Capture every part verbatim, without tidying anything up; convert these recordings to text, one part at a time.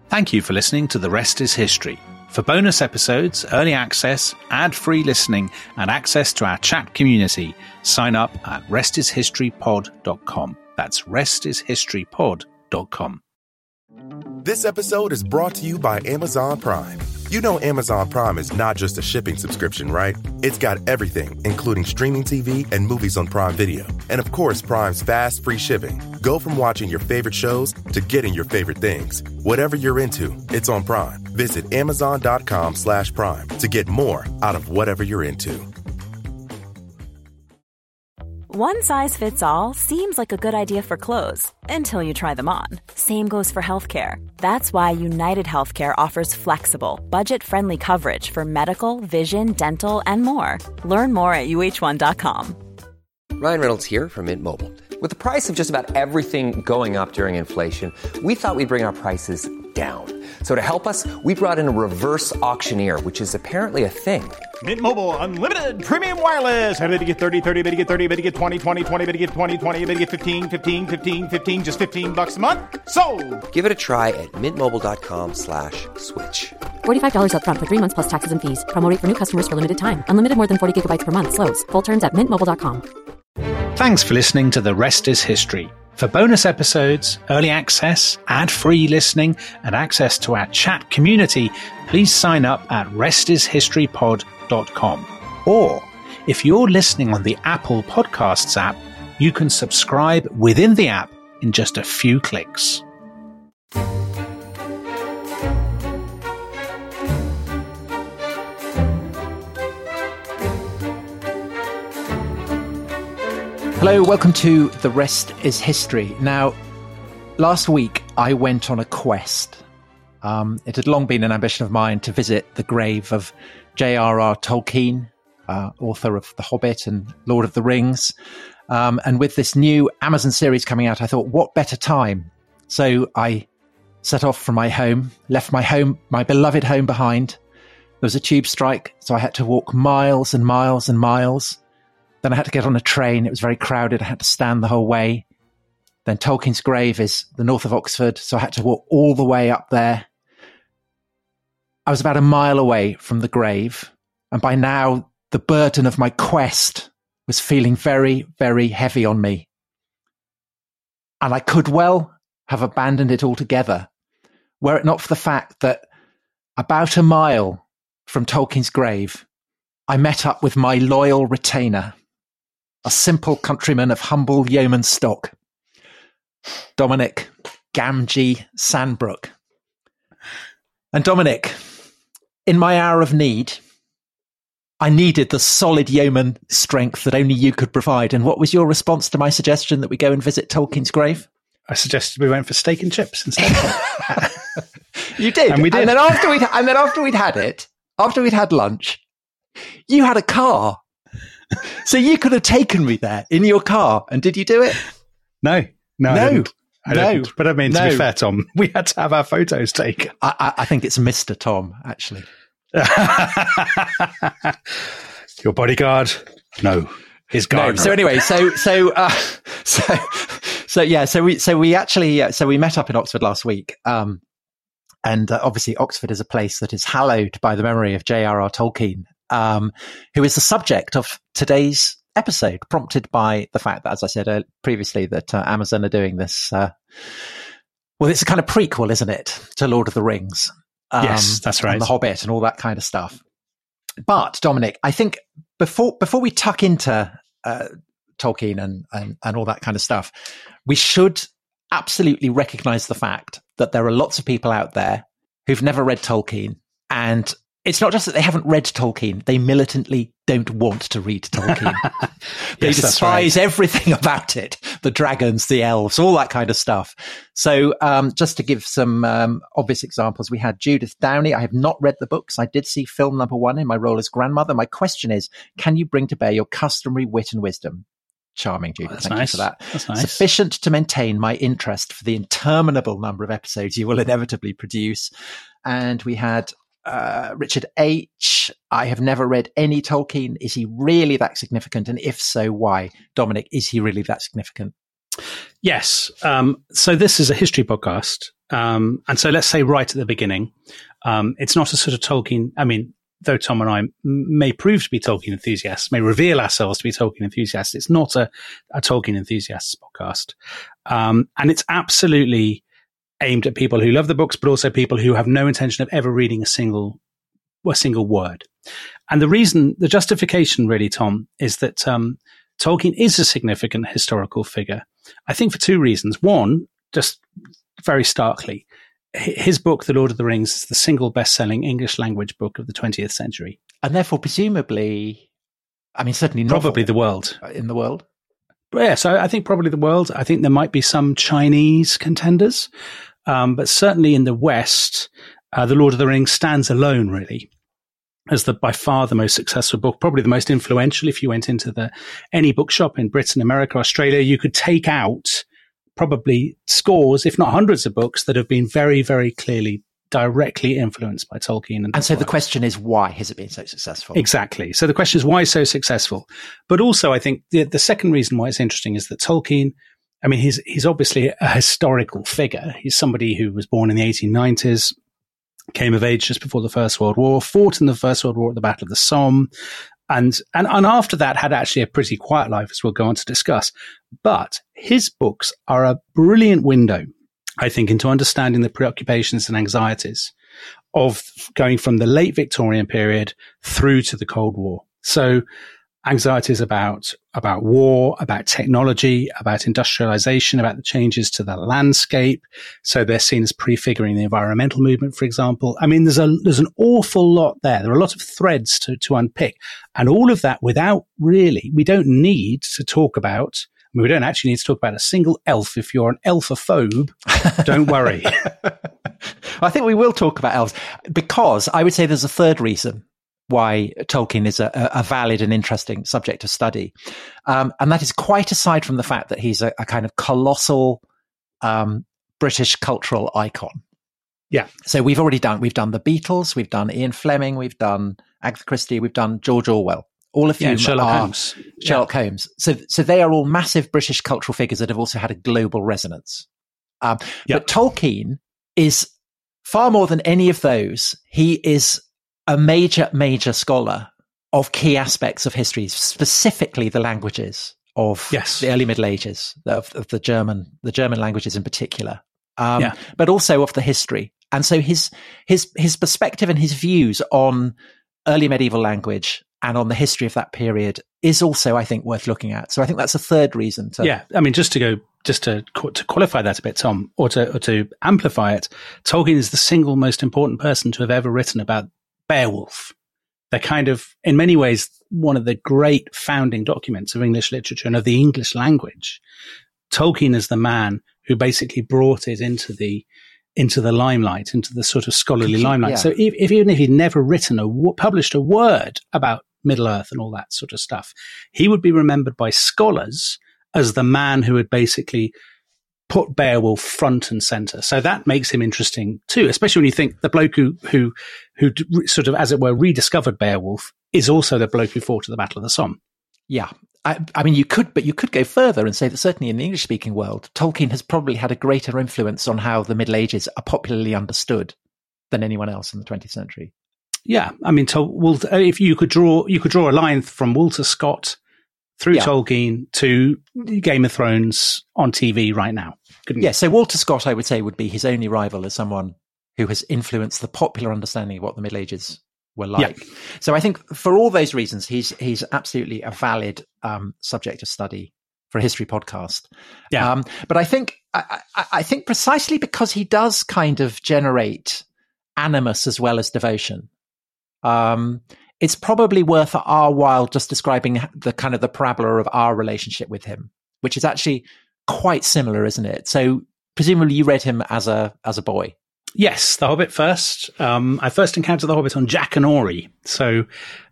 Thank you for listening to The Rest is History. For bonus episodes, early access, ad-free listening, and access to our chat community, sign up at rest is history pod dot com. That's rest is history pod dot com. This episode is brought to you by Amazon Prime. You know Amazon Prime is not just a shipping subscription, right? It's got everything, including streaming T V and movies on Prime Video. And of course, Prime's fast, free shipping. Go from watching your favorite shows to getting your favorite things. Whatever you're into, it's on Prime. Visit amazon.com slash prime to get more out of whatever you're into. One size fits all seems like a good idea for clothes until you try them on. Same goes for healthcare. That's why United Healthcare offers flexible, budget-friendly coverage for medical, vision, dental, and more. Learn more at U H one dot com. Ryan Reynolds here from Mint Mobile. With the price of just about everything going up during inflation, we thought we'd bring our prices down. So to help us, we brought in a reverse auctioneer, which is apparently a thing. Mint Mobile Unlimited Premium Wireless. How to get thirty, thirty, how to get thirty, how to get twenty, twenty, twenty, how to get twenty, twenty, how to get fifteen, fifteen, fifteen, fifteen, just fifteen bucks a month? Sold! Give it a try at mintmobile.com slash switch. forty-five dollars up front for three months plus taxes and fees. Promo rate for new customers for limited time. Unlimited more than forty gigabytes per month. Slows full terms at mint mobile dot com. Thanks for listening to The Rest is History. For bonus episodes, early access, ad-free listening, and access to our chat community, please sign up at rest is history pod dot com. Or, if you're listening on the Apple Podcasts app, you can subscribe within the app in just a few clicks. Hello, welcome to The Rest is History. Now, last week I went on a quest. Um, it had long been an ambition of mine to visit the grave of J R R Tolkien, uh, author of The Hobbit and Lord of the Rings. Um, and with this new Amazon series coming out, I thought, what better time? So I set off from my home, left my home, my beloved home behind. There was a tube strike, so I had to walk miles and miles and miles. Then I had to get on a train. It was very crowded. I had to stand the whole way. Then Tolkien's grave is the north of Oxford, so I had to walk all the way up there. I was about a mile away from the grave, and by now the burden of my quest was feeling very, very heavy on me. And I could well have abandoned it altogether, were it not for the fact that about a mile from Tolkien's grave, I met up with my loyal retainer, a simple countryman of humble yeoman stock, Dominic Gamgee Sandbrook. And Dominic, in my hour of need, I needed the solid yeoman strength that only you could provide. And what was your response to my suggestion that we go and visit Tolkien's grave? I suggested we went for steak and chips instead. You did. And we did. And then after we'd, and then after we'd had it, after we'd had lunch, you had a car. So you could have taken me there in your car. And did you do it? No, no, no, I didn't. I no. didn't. But I mean, to no. be fair, Tom, we had to have our photos taken. I, I, I think it's Mister Tom, actually. Your bodyguard? No, his gardener. No. So anyway, so so uh, so so yeah, so we so we actually uh, so we met up in Oxford last week. Um, And uh, obviously, Oxford is a place that is hallowed by the memory of J R R Tolkien, um, who is the subject of today's episode, prompted by the fact that, as I said uh, previously, that uh, Amazon are doing this. Uh, well, it's a kind of prequel, isn't it, to Lord of the Rings? Um, yes, that's right. And The Hobbit and all that kind of stuff. But, Dominic, I think before before we tuck into uh, Tolkien and, and, and all that kind of stuff, we should absolutely recognize the fact that there are lots of people out there who've never read Tolkien. And it's not just that they haven't read Tolkien, they militantly don't want to read Tolkien. They yes, despise right. everything about it. The dragons, the elves, all that kind of stuff. So um, just to give some um, obvious examples, we had Judith Downey. I have not read the books. I did see film number one in my role as grandmother. My question is, can you bring to bear your customary wit and wisdom? Charming, Judith. Oh, Thank nice. you for that. That's nice. Sufficient to maintain my interest for the interminable number of episodes you will inevitably produce. And we had uh, Richard H. I have never read any Tolkien. Is he really that significant? And if so, why? Dominic, is he really that significant? Yes. Um, so this is a history podcast. Um, and so let's say right at the beginning, um, it's not a sort of Tolkien. I mean, though Tom and I m- may prove to be Tolkien enthusiasts, may reveal ourselves to be Tolkien enthusiasts, it's not a, a Tolkien enthusiasts podcast. Um, and it's absolutely aimed at people who love the books, but also people who have no intention of ever reading a single, a single word. And the reason, the justification really, Tom, is that um, Tolkien is a significant historical figure. I think for two reasons. One, just very starkly, his book, The Lord of the Rings, is the single best-selling English language book of the twentieth century. And therefore, presumably, I mean, certainly Probably the world. In the world? But yeah, so I think probably the world. I think there might be some Chinese contenders, um, but certainly in the West, uh, The Lord of the Rings stands alone, really, as the by far the most successful book, probably the most influential. If you went into the any bookshop in Britain, America, Australia, you could take out probably scores, if not hundreds of books that have been very, very clearly directly influenced by Tolkien. And, and so the question is, why has it been so successful? Exactly. So the question is, why so successful? But also, I think the, the second reason why it's interesting is that Tolkien, I mean, he's, he's obviously a historical figure. He's somebody who was born in the eighteen nineties, came of age just before the First World War, fought in the First World War at the Battle of the Somme, and, and, and after that had actually a pretty quiet life, as we'll go on to discuss. But his books are a brilliant window, I think, into understanding the preoccupations and anxieties of going from the late Victorian period through to the Cold War. So anxieties about, about war, about technology, about industrialization, about the changes to the landscape. So they're seen as prefiguring the environmental movement, for example. I mean, there's a, there's an awful lot there. There are a lot of threads to, to unpick, and all of that without really, we don't need to talk about, I mean, we don't actually need to talk about a single elf. If you're an elfophobe, don't worry. I think we will talk about elves, because I would say there's a third reason why Tolkien is a, a valid and interesting subject of study. Um, and that is quite aside from the fact that he's a, a kind of colossal um, British cultural icon. Yeah. So we've already done, we've done the Beatles, we've done Ian Fleming, we've done Agatha Christie, we've done George Orwell. All of yeah, whom Sherlock are Holmes. Sherlock yeah. Holmes. So, so they are all massive British cultural figures that have also had a global resonance. Um, yep. But Tolkien is far more than any of those. He is a major, major scholar of key aspects of history, specifically the languages of yes. the early Middle Ages, of, of the German, the German languages in particular, um, yeah. but also of the history. And so his his his perspective and his views on early medieval language and on the history of that period is also, I think, worth looking at. So I think that's a third reason to. Yeah, I mean, just to go, just to to qualify that a bit, Tom, or to or to amplify it, Tolkien is the single most important person to have ever written about Beowulf. They're kind of, in many ways, one of the great founding documents of English literature and of the English language. Tolkien is the man who basically brought it into the into the limelight, into the sort of scholarly limelight. Yeah. So if, if even if he'd never written a published a word about Middle Earth and all that sort of stuff, he would be remembered by scholars as the man who had basically put Beowulf front and center. So that makes him interesting too, especially when you think the bloke who, who, who sort of, as it were, rediscovered Beowulf is also the bloke who fought at the Battle of the Somme. Yeah. I, I mean, you could, but you could go further and say that certainly in the English speaking world, Tolkien has probably had a greater influence on how the Middle Ages are popularly understood than anyone else in the twentieth century. Yeah. I mean, Tol- if you could draw, you could draw a line from Walter Scott through yeah. Tolkien to Game of Thrones on T V right now. Couldn't yeah, you? So Walter Scott, I would say, would be his only rival as someone who has influenced the popular understanding of what the Middle Ages were like. Yeah. So I think for all those reasons, he's he's absolutely a valid um, subject of study for a history podcast. Yeah. Um, but I think I, I, I think precisely because he does kind of generate animus as well as devotion. Um, it's probably worth our while just describing the kind of the parabola of our relationship with him, which is actually quite similar, isn't it? So presumably you read him as a as a boy. Yes, The Hobbit first. Um, I first encountered The Hobbit on Jack and Ori. So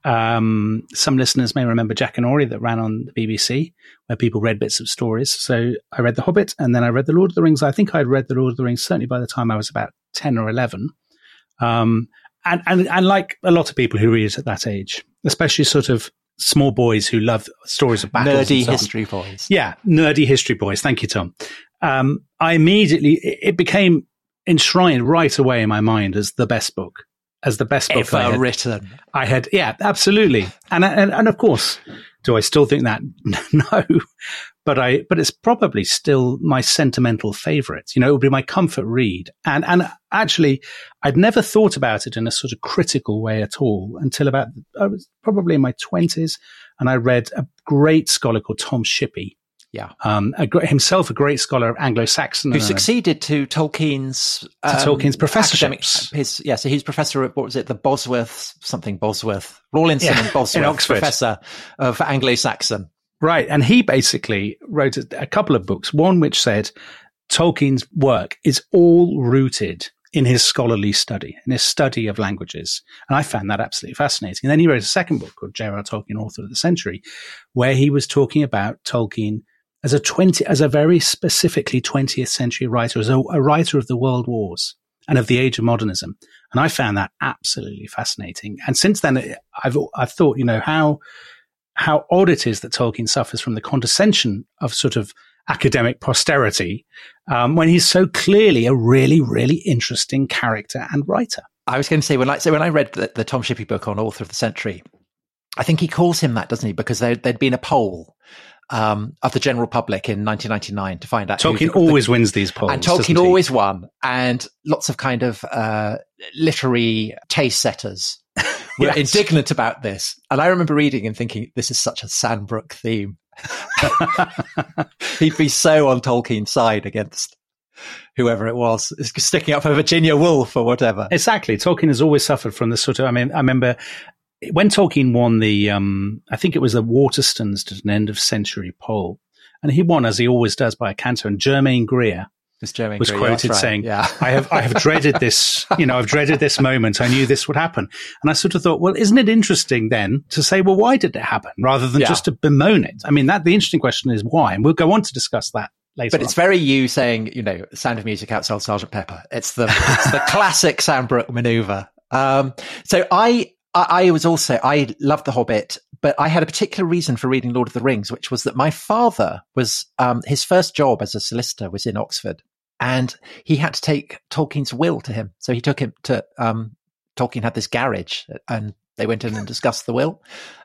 um, some listeners may remember Jack and Ori that ran on the B B C, where people read bits of stories. So I read The Hobbit, and then I read The Lord of the Rings. I think I'd read The Lord of the Rings certainly by the time I was about ten or eleven. Um, and, and, and like a lot of people who read it at that age, especially sort of small boys who love stories of battles. Nerdy so history boys. Yeah, nerdy history boys. Thank you, Tom. Um, I immediately, it, it became enshrined right away in my mind as the best book, as the best book ever I had written. I had, yeah, absolutely. And, and, and of course, do I still think that? No, but I, but it's probably still my sentimental favorite. You know, it would be my comfort read. And, and actually, I'd never thought about it in a sort of critical way at all until about, I was probably in my twenties. And I read a great scholar called Tom Shippey. Yeah. Um, a, himself a great scholar of Anglo-Saxon. Who and succeeded to Tolkien's... To um, Tolkien's professorship. His, yeah, so he's professor of, what was it, the Bosworth, something Bosworth, Rawlinson yeah, and Bosworth, in Oxford. Professor of Anglo-Saxon. Right. And he basically wrote a, a couple of books, one which said Tolkien's work is all rooted in his scholarly study, in his study of languages. And I found that absolutely fascinating. And then he wrote a second book called J R R Tolkien, Author of the Century, where he was talking about Tolkien as a twenty, as a very specifically twentieth century writer, as a, a writer of the world wars and of the age of modernism. And I found that absolutely fascinating. And since then, I've, I've thought, you know, how, how odd it is that Tolkien suffers from the condescension of sort of academic posterity, um, when he's so clearly a really, really interesting character and writer. I was going to say, when I, so when I read the, the Tom Shippey book on Author of the Century, I think he calls him that, doesn't he? Because there, there'd been a poll um, of the general public in nineteen ninety-nine to find out. Tolkien always the, wins these polls. And Tolkien always won. And lots of kind of uh, literary taste setters were yes. indignant about this. And I remember reading and thinking, this is such a Sandbrook theme. He'd be so on Tolkien's side against whoever it was, sticking up for Virginia Woolf or whatever. Exactly. Tolkien has always suffered from this sort of, I mean, I remember when Tolkien won the, um, I think it was the Waterstones did an end of century poll, and he won, as he always does, by a canter, and Germaine Greer was, Germaine was Greer, quoted right. saying, yeah. I have, I have dreaded this, you know, I've dreaded this moment. I knew this would happen. And I sort of thought, well, isn't it interesting then to say, well, why did it happen rather than yeah. just to bemoan it? I mean, that the interesting question is why, and we'll go on to discuss that later. But it's on. Very you saying, you know, Sound of Music outside Sergeant Pepper. It's the, it's the classic Sandbrook maneuver. Um, so I, I was also, I loved The Hobbit, but I had a particular reason for reading Lord of the Rings, which was that my father was, um, his first job as a solicitor was in Oxford, and he had to take Tolkien's will to him. So he took him to, um, Tolkien had this garage, and they went in and discussed the will.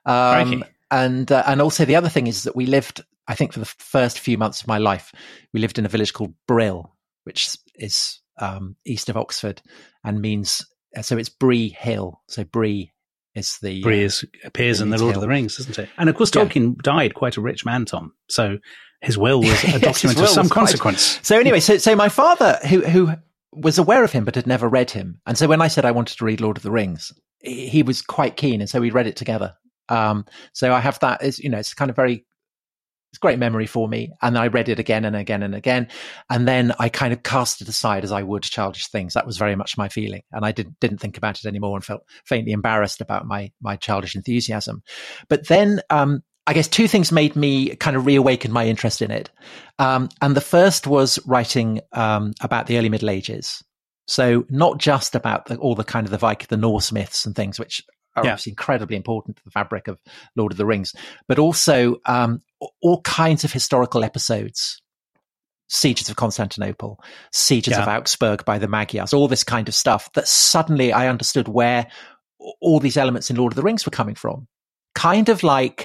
Um, and, uh, and also the other thing is that we lived, I think for the first few months of my life, we lived in a village called Brill, which is, um, east of Oxford, and means, so it's Bree Hill. So Bree is the Bree is, appears in the Lord Hill. Of the Rings, doesn't it? And of course, Tolkien yeah. died quite a rich man, Tom. So his will was a document yes, of some consequence. Quite... So anyway, so so my father, who who was aware of him but had never read him, and so when I said I wanted to read Lord of the Rings, he was quite keen, and so we read it together. Um, so I have that as, you know, it's kind of very. It's a great memory for me. And I read it again and again and again. And then I kind of cast it aside as I would childish things. That was very much my feeling. And I didn't, didn't think about it anymore and felt faintly embarrassed about my, my childish enthusiasm. But then, um, I guess two things made me kind of reawaken my interest in it. Um, and the first was writing, um, about the early Middle Ages. So not just about the, all the kind of the Viking, the Norse myths and things, which are yeah. obviously incredibly important to the fabric of Lord of the Rings, but also um, all kinds of historical episodes, sieges of Constantinople, sieges yeah. of Augsburg by the Magyars, all this kind of stuff that suddenly I understood where all these elements in Lord of the Rings were coming from. Kind of like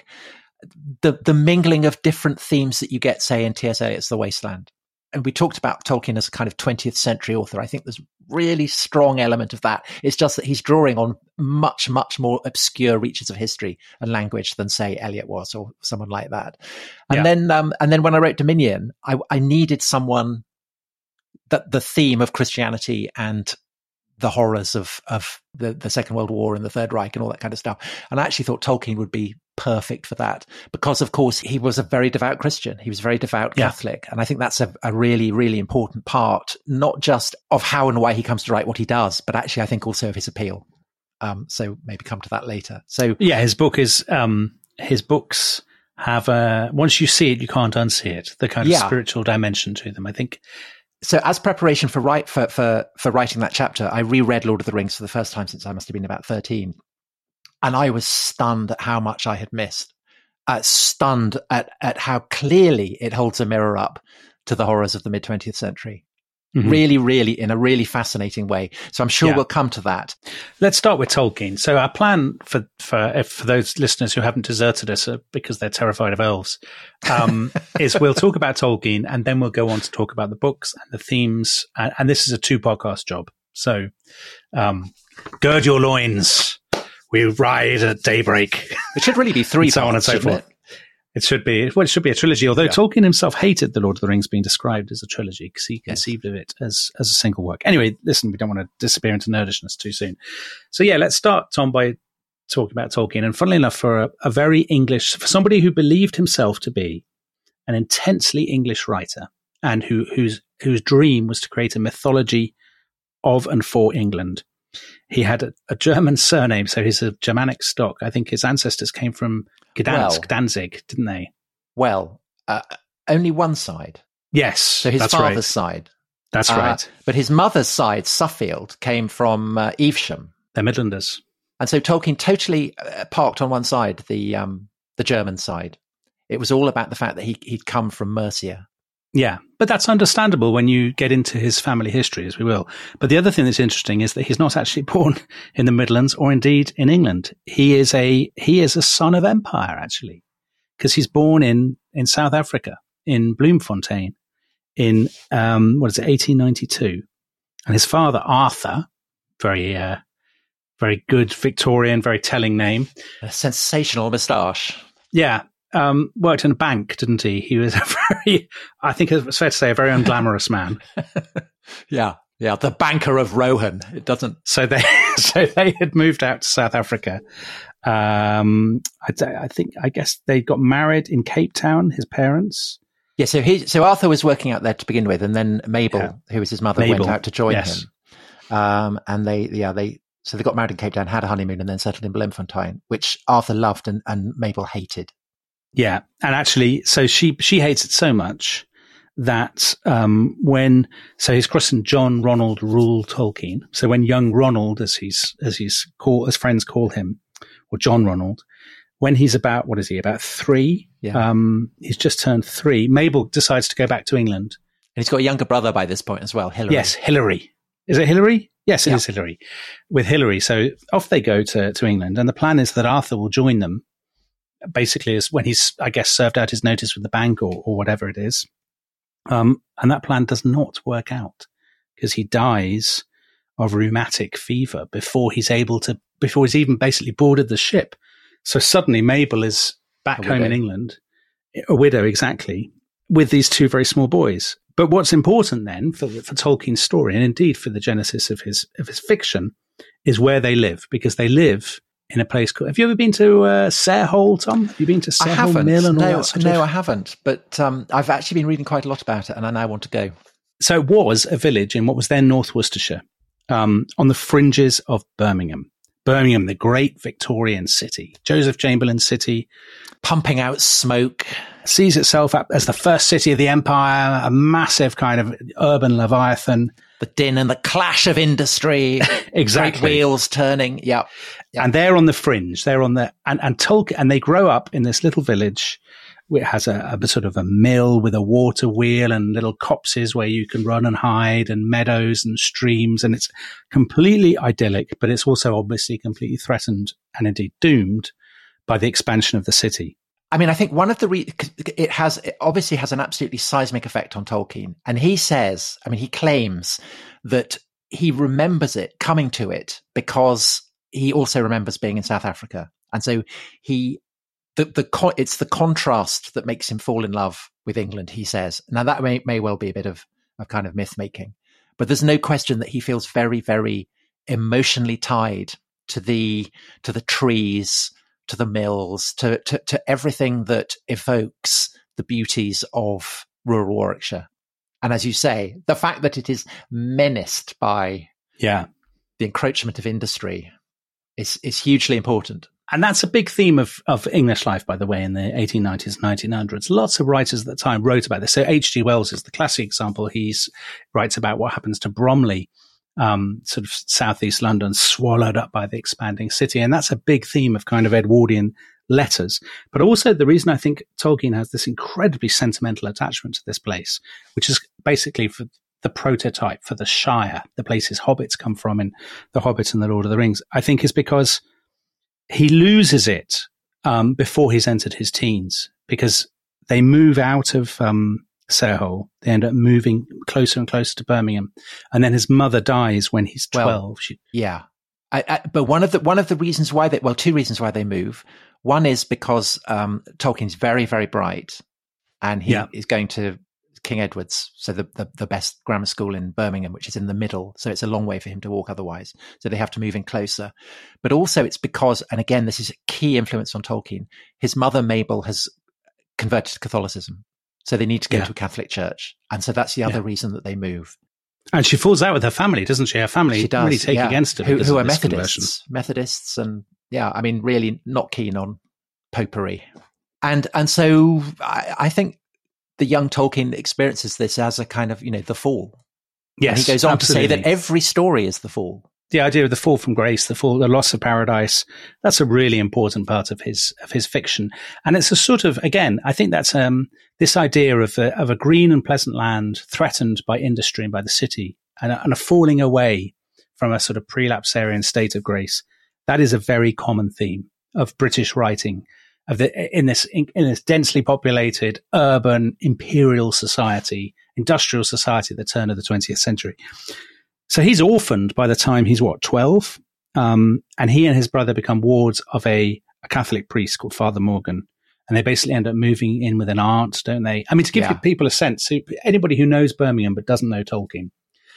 the the mingling of different themes that you get, say, in T S Eliot's The Wasteland. And we talked about Tolkien as a kind of twentieth century author. I think there's a really strong element of that. It's just that he's drawing on much, much more obscure reaches of history and language than, say, Eliot was, or someone like that. And yeah. then, um, and then when I wrote Dominion, I, I needed someone that the theme of Christianity and the horrors of of the, the Second World War and the Third Reich and all that kind of stuff. And I actually thought Tolkien would be perfect for that because, of course, he was a very devout Christian. He was very devout yeah. Catholic. And I think that's a, a really, really important part, not just of how and why he comes to write what he does, but actually I think also of his appeal. Um, so maybe come to that later. So yeah, his book is, um, his books have a, once you see it, you can't unsee it, the kind of yeah. spiritual dimension to them, I think. So as preparation for, write, for, for, for writing that chapter, I reread Lord of the Rings for the first time since I must have been about thirteen. And I was stunned at how much I had missed, uh, stunned at, at how clearly it holds a mirror up to the horrors of the mid-twentieth century. Mm-hmm. Really, really, in a really fascinating way. So I'm sure yeah. we'll come to that. Let's start with Tolkien. So our plan for for for those listeners who haven't deserted us because they're terrified of elves um, is we'll talk about Tolkien and then we'll go on to talk about the books and the themes. And, and this is a two podcast job. So um, gird your loins. We ride at daybreak. It should really be three and so parts, on and so forth. It? It should be, well, it should be a trilogy, although yeah. Tolkien himself hated The Lord of the Rings being described as a trilogy because he yes. conceived of it as, as a single work. Anyway, listen, we don't want to disappear into nerdishness too soon. So yeah, let's start, Tom, by talking about Tolkien. And funnily enough, for a, a very English, for somebody who believed himself to be an intensely English writer and who, whose, whose dream was to create a mythology of and for England. He had a, a German surname, so he's of Germanic stock. I think his ancestors came from Gdansk, well, Danzig, didn't they? Well, uh, only one side. Yes, so his that's father's right. side. That's uh, right. But his mother's side, Suffield, came from uh, Evesham. They're Midlanders. And so Tolkien totally uh, parked on one side, the um, the German side. It was all about the fact that he, he'd come from Mercia. Yeah, but that's understandable when you get into his family history, as we will. But the other thing that's interesting is that he's not actually born in the Midlands or indeed in England. He is a he is a son of empire, actually, because he's born in, in South Africa, in Bloemfontein, in, um, what is it, eighteen ninety-two. And his father, Arthur, very, uh, very good Victorian, very telling name. A sensational moustache. Yeah. Um, worked in a bank, didn't he? He was a very, I think it's fair to say, a very unglamorous man. yeah, yeah, the banker of Rohan. It doesn't. So they, so they had moved out to South Africa. Um, I, I think, I guess they got married in Cape Town. His parents. Yeah, so he, so Arthur was working out there to begin with, and then Mabel, yeah. who was his mother, Mabel. went out to join yes. him. Um, and they, yeah, they. So they got married in Cape Town, had a honeymoon, and then settled in Bloemfontein, which Arthur loved and, and Mabel hated. Yeah. And actually, so she, she hates it so much that, um, when, so he's christened John Ronald Reuel Tolkien. So when young Ronald, as he's, as he's called, as friends call him, or John Ronald, when he's about, what is he, about three? Yeah. Um, he's just turned three. Mabel decides to go back to England. And he's got a younger brother by this point as well, Hilary. Yes, Hilary. Is it Hilary? Yes, it yeah. is Hilary. With Hilary. So off they go to, to England. And the plan is that Arthur will join them. Basically, is when he's, I guess, served out his notice with the bank or, or whatever it is. Um, and that plan does not work out because he dies of rheumatic fever before he's able to, before he's even basically boarded the ship. So suddenly Mabel is back home in England, a widow, exactly, with these two very small boys. But what's important then for, for Tolkien's story, and indeed for the genesis of his, of his fiction, is where they live, because they live in a place called, have you ever been to uh, Sarehole, Tom? Have you been to Sarehole I haven't. Mill and all no, that sort no, of? I haven't. But um, I've actually been reading quite a lot about it, and I now want to go. So it was a village in what was then North Worcestershire, um, on the fringes of Birmingham. Birmingham, the great Victorian city, Joseph Chamberlain's city. Pumping out smoke. Sees itself up as the first city of the empire, a massive kind of urban leviathan. The din and the clash of industry. Exactly. Great wheels turning. Yep. yep. And they're on the fringe. They're on the, and, and Tolkien, and they grow up in this little village. It has a, a sort of a mill with a water wheel and little copses where you can run and hide, and meadows and streams. And it's completely idyllic, but it's also obviously completely threatened and indeed doomed by the expansion of the city. I mean, I think one of the, re- it has, it obviously has an absolutely seismic effect on Tolkien. And he says, I mean, he claims that he remembers it, coming to it, because he also remembers being in South Africa. And so he, the, the, it's the contrast that makes him fall in love with England, he says. Now that may, may well be a bit of, of kind of myth making, but there's no question that he feels very, very emotionally tied to the, to the trees, to the mills, to, to, to everything that evokes the beauties of rural Warwickshire. And as you say, the fact that it is menaced by yeah. the encroachment of industry is, is hugely important. And that's a big theme of, of English life, by the way, in the eighteen nineties and nineteen hundreds. Lots of writers at the time wrote about this. So H G Wells is the classic example. He writes about what happens to Bromley, um, sort of southeast London, swallowed up by the expanding city. And that's a big theme of kind of Edwardian letters. But also the reason I think Tolkien has this incredibly sentimental attachment to this place, which is basically for the prototype for the Shire, the place his hobbits come from in The Hobbit and The Lord of the Rings, I think is because he loses it um, before he's entered his teens, because they move out of um, Sarehole. They end up moving closer and closer to Birmingham, and then his mother dies when he's twelve. Well, she, yeah, I, I, but one of the one of the reasons why they well, two reasons why they move. One is because um, Tolkien's very, very bright, and he yeah. is going to King Edward's, so the, the the best grammar school in Birmingham, which is in the middle. So it's a long way for him to walk otherwise. So they have to move in closer. But also it's because, and again, this is a key influence on Tolkien, his mother Mabel has converted to Catholicism. So they need to go yeah. to a Catholic church. And so that's the other yeah. reason that they move. And she falls out with her family, doesn't she? Her family she does, really take yeah. against her. Who, who are Methodists. Conversion. Methodists and, yeah, I mean, really not keen on popery. And and so I, I think the young Tolkien experiences this as a kind of, you know, the fall. Yes, and he goes on absolutely. to say that every story is the fall. The idea of the fall from grace, the fall, the loss of paradise, that's a really important part of his of his fiction. And it's a sort of, again, I think that's um, this idea of a, of a green and pleasant land threatened by industry and by the city, and a, and a falling away from a sort of prelapsarian state of grace. That is a very common theme of British writing, of the in this in, in this densely populated, urban, imperial society, industrial society at the turn of the twentieth century. So he's orphaned by the time he's, what, twelve? Um, and he and his brother become wards of a, a Catholic priest called Father Morgan. And they basically end up moving in with an aunt, don't they? I mean, to give yeah. people a sense, anybody who knows Birmingham but doesn't know Tolkien,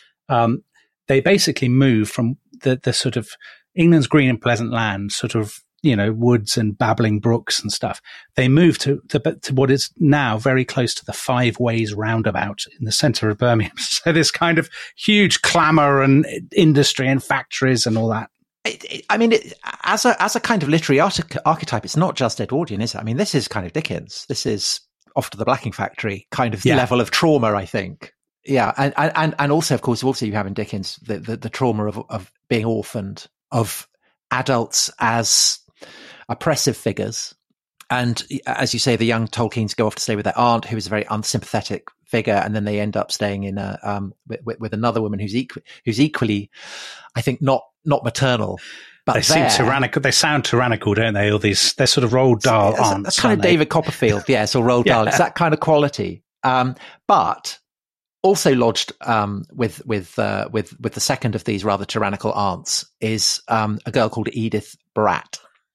um, they basically move from the, the sort of England's green and pleasant land, sort of, you know, woods and babbling brooks and stuff. They move to, to, to what is now very close to the Five Ways roundabout in the center of Birmingham. So this kind of huge clamor and industry and factories and all that. It, it, I mean, it, as a as a kind of literary arch- archetype, it's not just Edwardian, is it? I mean, this is kind of Dickens. This is Off to the Blacking Factory kind of yeah. level of trauma, I think. Yeah, and and and also, of course, also you have in Dickens the the, the trauma of of being orphaned, of adults as oppressive figures. And as you say, the young Tolkiens go off to stay with their aunt, who is a very unsympathetic figure, and then they end up staying in a um, with, with another woman who's equal, who's equally, I think, not not maternal. But they seem tyrannical. They sound tyrannical, don't they? All these, they're sort of Roald Dahl that's, aunts. That's kind of David Copperfield, yes, or Roald Dahl. yeah. It's that kind of quality. Um, but also lodged um, with with uh, with with the second of these rather tyrannical aunts is um, a girl called Edith Bratt,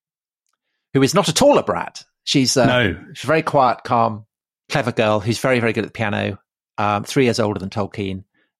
who is not at all a brat. She's, uh, no. she's a very quiet, calm, clever girl who's very, very good at the piano, um, three years older than Tolkien,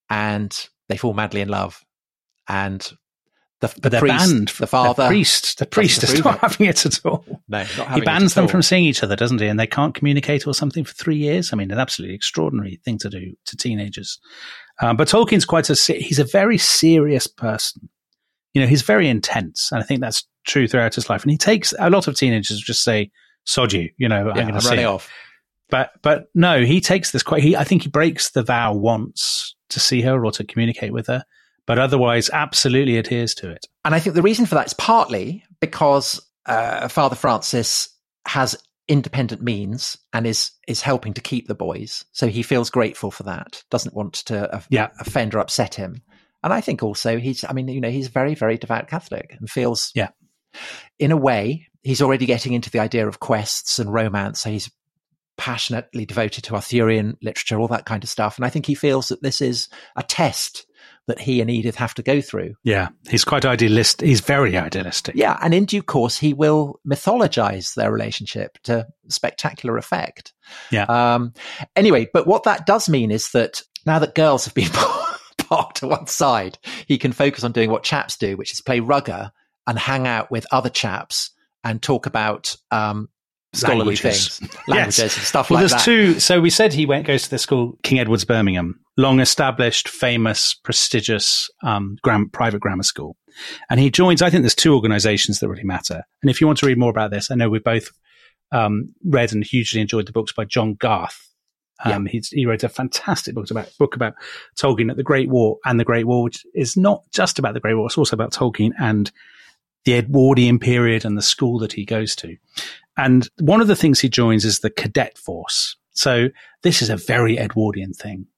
and they fall madly in love. And the, the but priest, banned, the father... The priest, the priest is not having it at all. No, not having He bans it them all. from seeing each other, doesn't he? And they can't communicate or something for three years. I mean, an absolutely extraordinary thing to do to teenagers. Um, but Tolkien's quite a... He's a very serious person. You know, he's very intense, and I think that's true throughout his life. And he takes a lot of teenagers just say, "Sod you," you know, yeah, I'm going to say running off. But but no, he takes this quite. He I think he breaks the vow once to see her or to communicate with her, but otherwise, absolutely adheres to it. And I think the reason for that is partly because uh, Father Francis has independent means and is is helping to keep the boys, so he feels grateful for that. Doesn't want to uh, yeah. offend or upset him. And I think also he's, I mean, you know, he's very, very devout Catholic and feels, yeah, in a way, he's already getting into the idea of quests and romance. So he's passionately devoted to Arthurian literature, all that kind of stuff. And I think he feels that this is a test that he and Edith have to go through. Yeah, he's quite idealist. He's very idealistic. Yeah, and in due course, he will mythologize their relationship to spectacular effect. Yeah. Um, anyway, but what that does mean is that now that girls have been parked to one side, he can focus on doing what chaps do, which is play rugger and hang out with other chaps and talk about um, scholarly languages. things, languages yes. and stuff well, like there's that. Two. So we said he went goes to the school King Edward's Birmingham, long established, famous, prestigious um, gram- private grammar school, and he joins. I think there's two organisations that really matter. And if you want to read more about this, I know we both um, read and hugely enjoyed the books by John Garth. Um, yeah. he's, he wrote a fantastic book about book about Tolkien at the Great War and the Great War, which is not just about the Great War; it's also about Tolkien and the Edwardian period and the school that he goes to. And one of the things he joins is the cadet force. So this is a very Edwardian thing.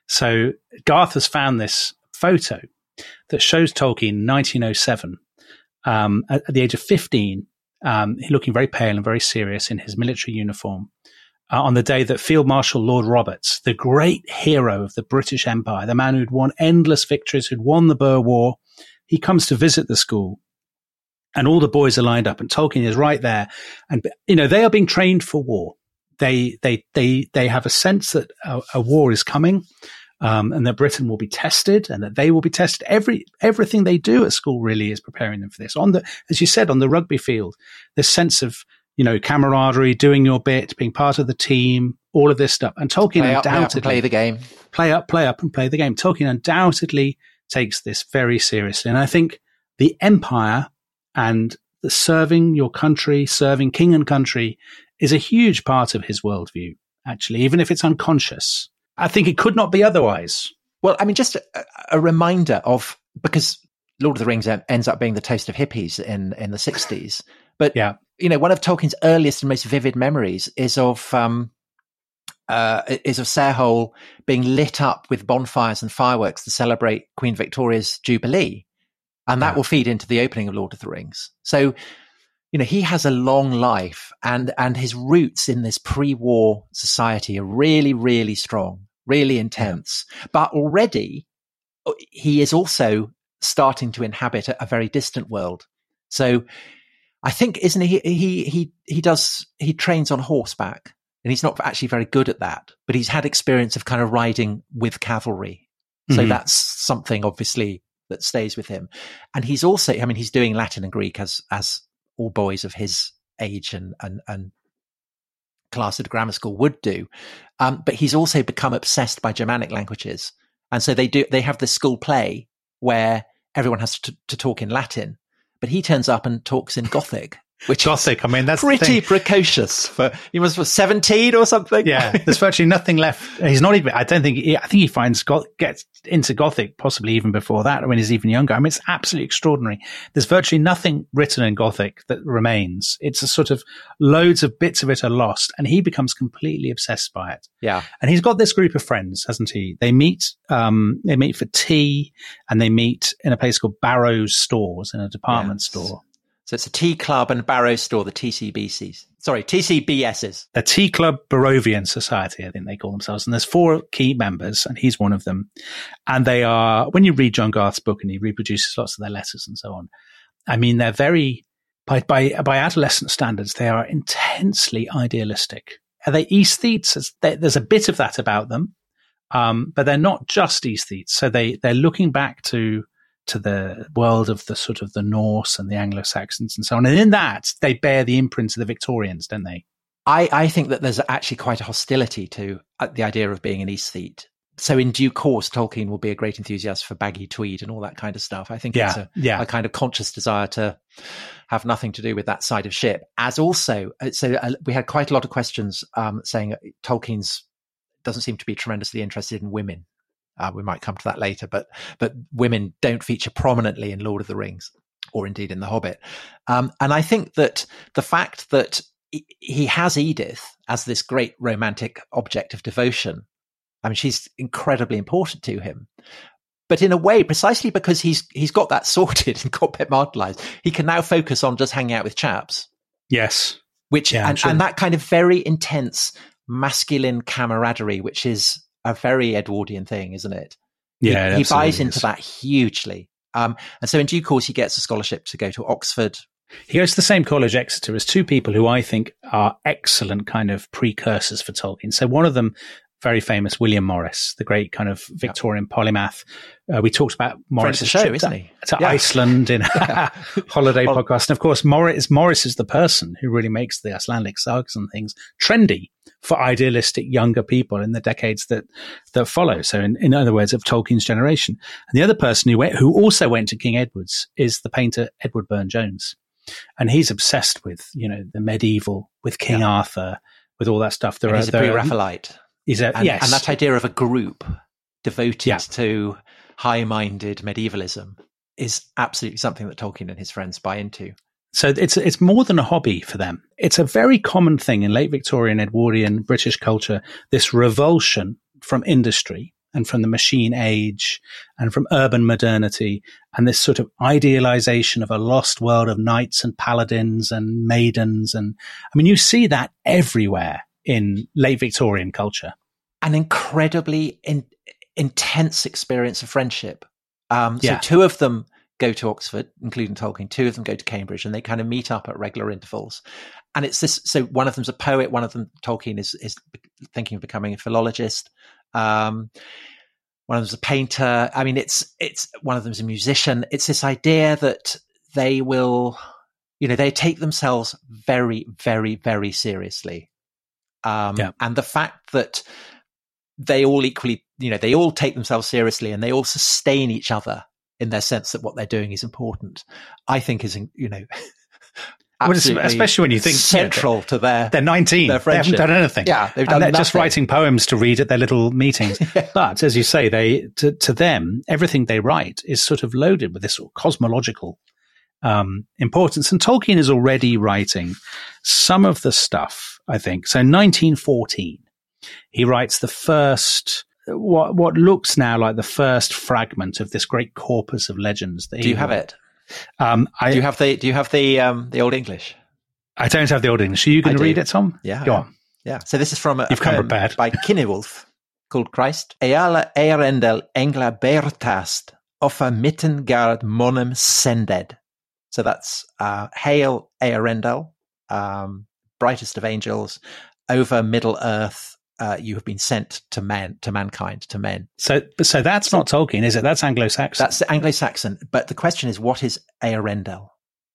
So Garth has found this photo that shows Tolkien in nineteen oh seven, um, at, at the age of fifteen, um, looking very pale and very serious in his military uniform, uh, on the day that Field Marshal Lord Roberts, the great hero of the British Empire, the man who'd won endless victories, who'd won the Boer War, he comes to visit the school. And all the boys are lined up, and Tolkien is right there. And, you know, they are being trained for war. They, they, they, they have a sense that a, a war is coming, um, and that Britain will be tested, and that they will be tested. Every, everything they do at school really is preparing them for this. On the, as you said, on the rugby field, this sense of, you know, camaraderie, doing your bit, being part of the team, all of this stuff. And Tolkien play up, undoubtedly play, up play the game, play up, play up and play the game. Tolkien undoubtedly takes this very seriously. And I think the empire and the serving your country, serving king and country is a huge part of his worldview, actually, even if it's unconscious. I think it could not be otherwise. Well, I mean, just a, a reminder of, because Lord of the Rings ends up being the taste of hippies in, in the sixties. But, yeah. you know, one of Tolkien's earliest and most vivid memories is of, um, uh, is of Sarehole being lit up with bonfires and fireworks to celebrate Queen Victoria's Jubilee. And that yeah. will feed into the opening of Lord of the Rings. So, you know, he has a long life, and, and his roots in this pre-war society are really, really strong, really intense. Yeah. But already he is also starting to inhabit a, a very distant world. So I think, isn't he, he, he, he does, he trains on horseback, and he's not actually very good at that, but he's had experience of kind of riding with cavalry. So mm-hmm. that's something obviously that stays with him. And he's also, I mean, he's doing Latin and Greek as, as all boys of his age and, and, and class at a grammar school would do. Um, but he's also become obsessed by Germanic languages. And so they do, they have this school play where everyone has to, to talk in Latin, but he turns up and talks in Gothic. Which Gothic, I mean, that's pretty precocious for, he must be seventeen or something. Yeah, there's virtually nothing left. He's not even, I don't think, he, I think he finds, gets into Gothic possibly even before that, when he's even younger. I mean, it's absolutely extraordinary. There's virtually nothing written in Gothic that remains. It's a sort of, loads of bits of it are lost, and he becomes completely obsessed by it. Yeah. And he's got this group of friends, hasn't he? They meet, um, they meet for tea, and they meet in a place called Barrow's Stores, in a department yes. store. So it's a tea club and Barrow store, the T C B Cs. Sorry, T C B Ss. The Tea Club Barrovian Society, I think they call themselves. And there's four key members, and he's one of them. And they are, when you read John Garth's book, and he reproduces lots of their letters and so on, I mean, they're very, by by, by adolescent standards, they are intensely idealistic. Are they aesthetes? There's a bit of that about them, um, but they're not just aesthetes. So they, they're looking back to to the world of the sort of the Norse and the Anglo-Saxons and so on. And in that, they bear the imprint of the Victorians, don't they? I, I think that there's actually quite a hostility to uh, the idea of being an aesthete. So in due course, Tolkien will be a great enthusiast for baggy tweed and all that kind of stuff. I think yeah, it's a, yeah. a kind of conscious desire to have nothing to do with that side of ship. As also, so uh, we had quite a lot of questions um, saying Tolkien's doesn't seem to be tremendously interested in women. Uh, we might come to that later, but but women don't feature prominently in Lord of the Rings, or indeed in The Hobbit. Um, and I think that the fact that he has Edith as this great romantic object of devotion, I mean, she's incredibly important to him. But in a way, precisely because he's he's got that sorted and compartmentalized, he can now focus on just hanging out with chaps. Yes, which yeah, and, sure. and that kind of very intense masculine camaraderie, which is a very Edwardian thing, isn't it? Yeah, he, he buys is. into that hugely. Um, and so in due course, he gets a scholarship to go to Oxford. He goes to the same college, Exeter, as two people who I think are excellent kind of precursors for Tolkien. So one of them, very famous, William Morris, the great kind of Victorian yeah. polymath. Uh, we talked about Morris's show, trip isn't to, he? to yeah. Iceland in a holiday well, podcast. And of course, Morris, Morris is the person who really makes the Icelandic sagas and things trendy for idealistic younger people in the decades that that follow. So in, in other words, of Tolkien's generation. And the other person who went, who also went to King Edward's is the painter Edward Burne-Jones. And he's obsessed with, you know, the medieval, with King yeah. Arthur, with all that stuff. There and are, he's a there pre-Raphaelite. He's a, and, yes. and that idea of a group devoted yeah. to high-minded medievalism is absolutely something that Tolkien and his friends buy into. So it's it's more than a hobby for them. It's a very common thing in late Victorian, Edwardian British culture, this revulsion from industry and from the machine age and from urban modernity and this sort of idealization of a lost world of knights and paladins and maidens. And I mean, you see that everywhere in late Victorian culture. An incredibly in, intense experience of friendship. Um, so yeah. two of them go to Oxford, including Tolkien. Two of them go to Cambridge, and they kind of meet up at regular intervals. And it's this. So one of them's a poet. One of them, Tolkien, is is thinking of becoming a philologist. Um, one of them's a painter. I mean, it's it's one of them's a musician. It's this idea that they will, you know, they take themselves very, very, very seriously. Um, yeah. And the fact that they all equally, you know, they all take themselves seriously and they all sustain each other in their sense that what they're doing is important, I think is, you know, absolutely especially when you think central you know, to their they're nineteen, their they haven't done anything. Yeah, they've done and they're nothing. Just writing poems to read at their little meetings. yeah. But as you say, they to, to them, everything they write is sort of loaded with this sort of cosmological um, importance. And Tolkien is already writing some of the stuff, I think. So nineteen fourteen, he writes the first. What what looks now like the first fragment of this great corpus of legends. That do you he have wrote. it? Um, I, do you have the Do you have the um, the Old English? I don't have the Old English. Are you going to read it, Tom? Yeah, go on. Yeah. So this is from a, You've a come poem prepared. by Cynewulf called Christ. Eala earendel engla beartast offa Mittengard monem sended. So that's uh, hail Earendel, um, brightest of angels, over Middle Earth. Uh, you have been sent to man, to mankind, to men. So, so that's not Tolkien, is it? That's Anglo-Saxon. That's Anglo-Saxon. But the question is, what is Earendel?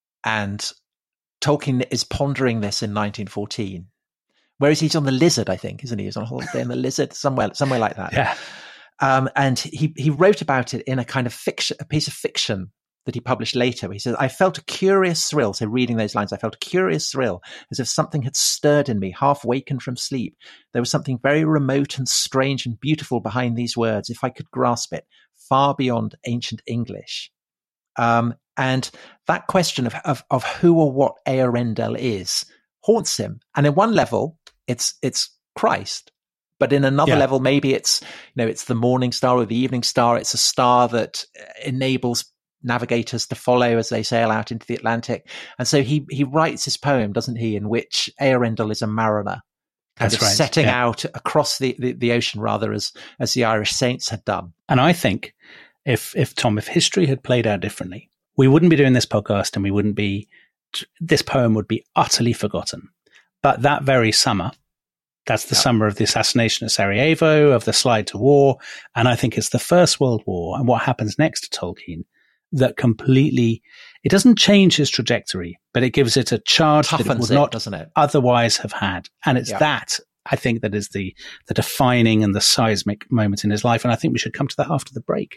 And Tolkien is pondering this in nineteen fourteen. Whereas he's on the Lizard, I think, isn't he? He's on holiday on the Lizard, somewhere, somewhere like that. Yeah. Um, and he he wrote about it in a kind of fiction, a piece of fiction that he published later. He says, I felt a curious thrill. So reading those lines, I felt a curious thrill as if something had stirred in me, half wakened from sleep. There was something very remote and strange and beautiful behind these words, if I could grasp it, far beyond ancient English. Um, and that question of, of, of who or what Earendel is haunts him. And in one level, it's, it's Christ. But in another yeah. level, maybe it's, you know, it's the morning star or the evening star. It's a star that enables navigators to follow as they sail out into the Atlantic. And so he he writes his poem, doesn't he, in which Earendel is a mariner, kind That's of right. setting yeah. out across the, the, the ocean, rather, as as the Irish saints had done. And I think if if Tom, if history had played out differently, we wouldn't be doing this podcast and we wouldn't be, this poem would be utterly forgotten. But that very summer, that's the yep. summer of the assassination of Sarajevo, of the slide to war. And I think it's the First World War and what happens next to Tolkien that completely, it doesn't change his trajectory, but it gives it a charge Toughens that it would it, not doesn't it? otherwise have had. And it's yeah. that, I think, that is the, the defining and the seismic moment in his life. And I think we should come to that after the break.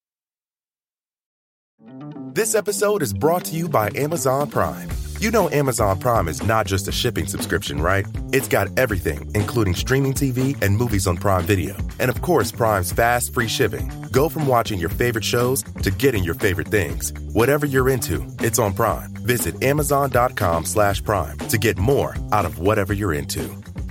This episode is brought to you by Amazon Prime. You know Amazon Prime is not just a shipping subscription, right? It's got everything, including streaming T V and movies on Prime Video. And of course, Prime's fast, free shipping. Go from watching your favorite shows to getting your favorite things. Whatever you're into, it's on Prime. Visit amazon.com slash prime to get more out of whatever you're into.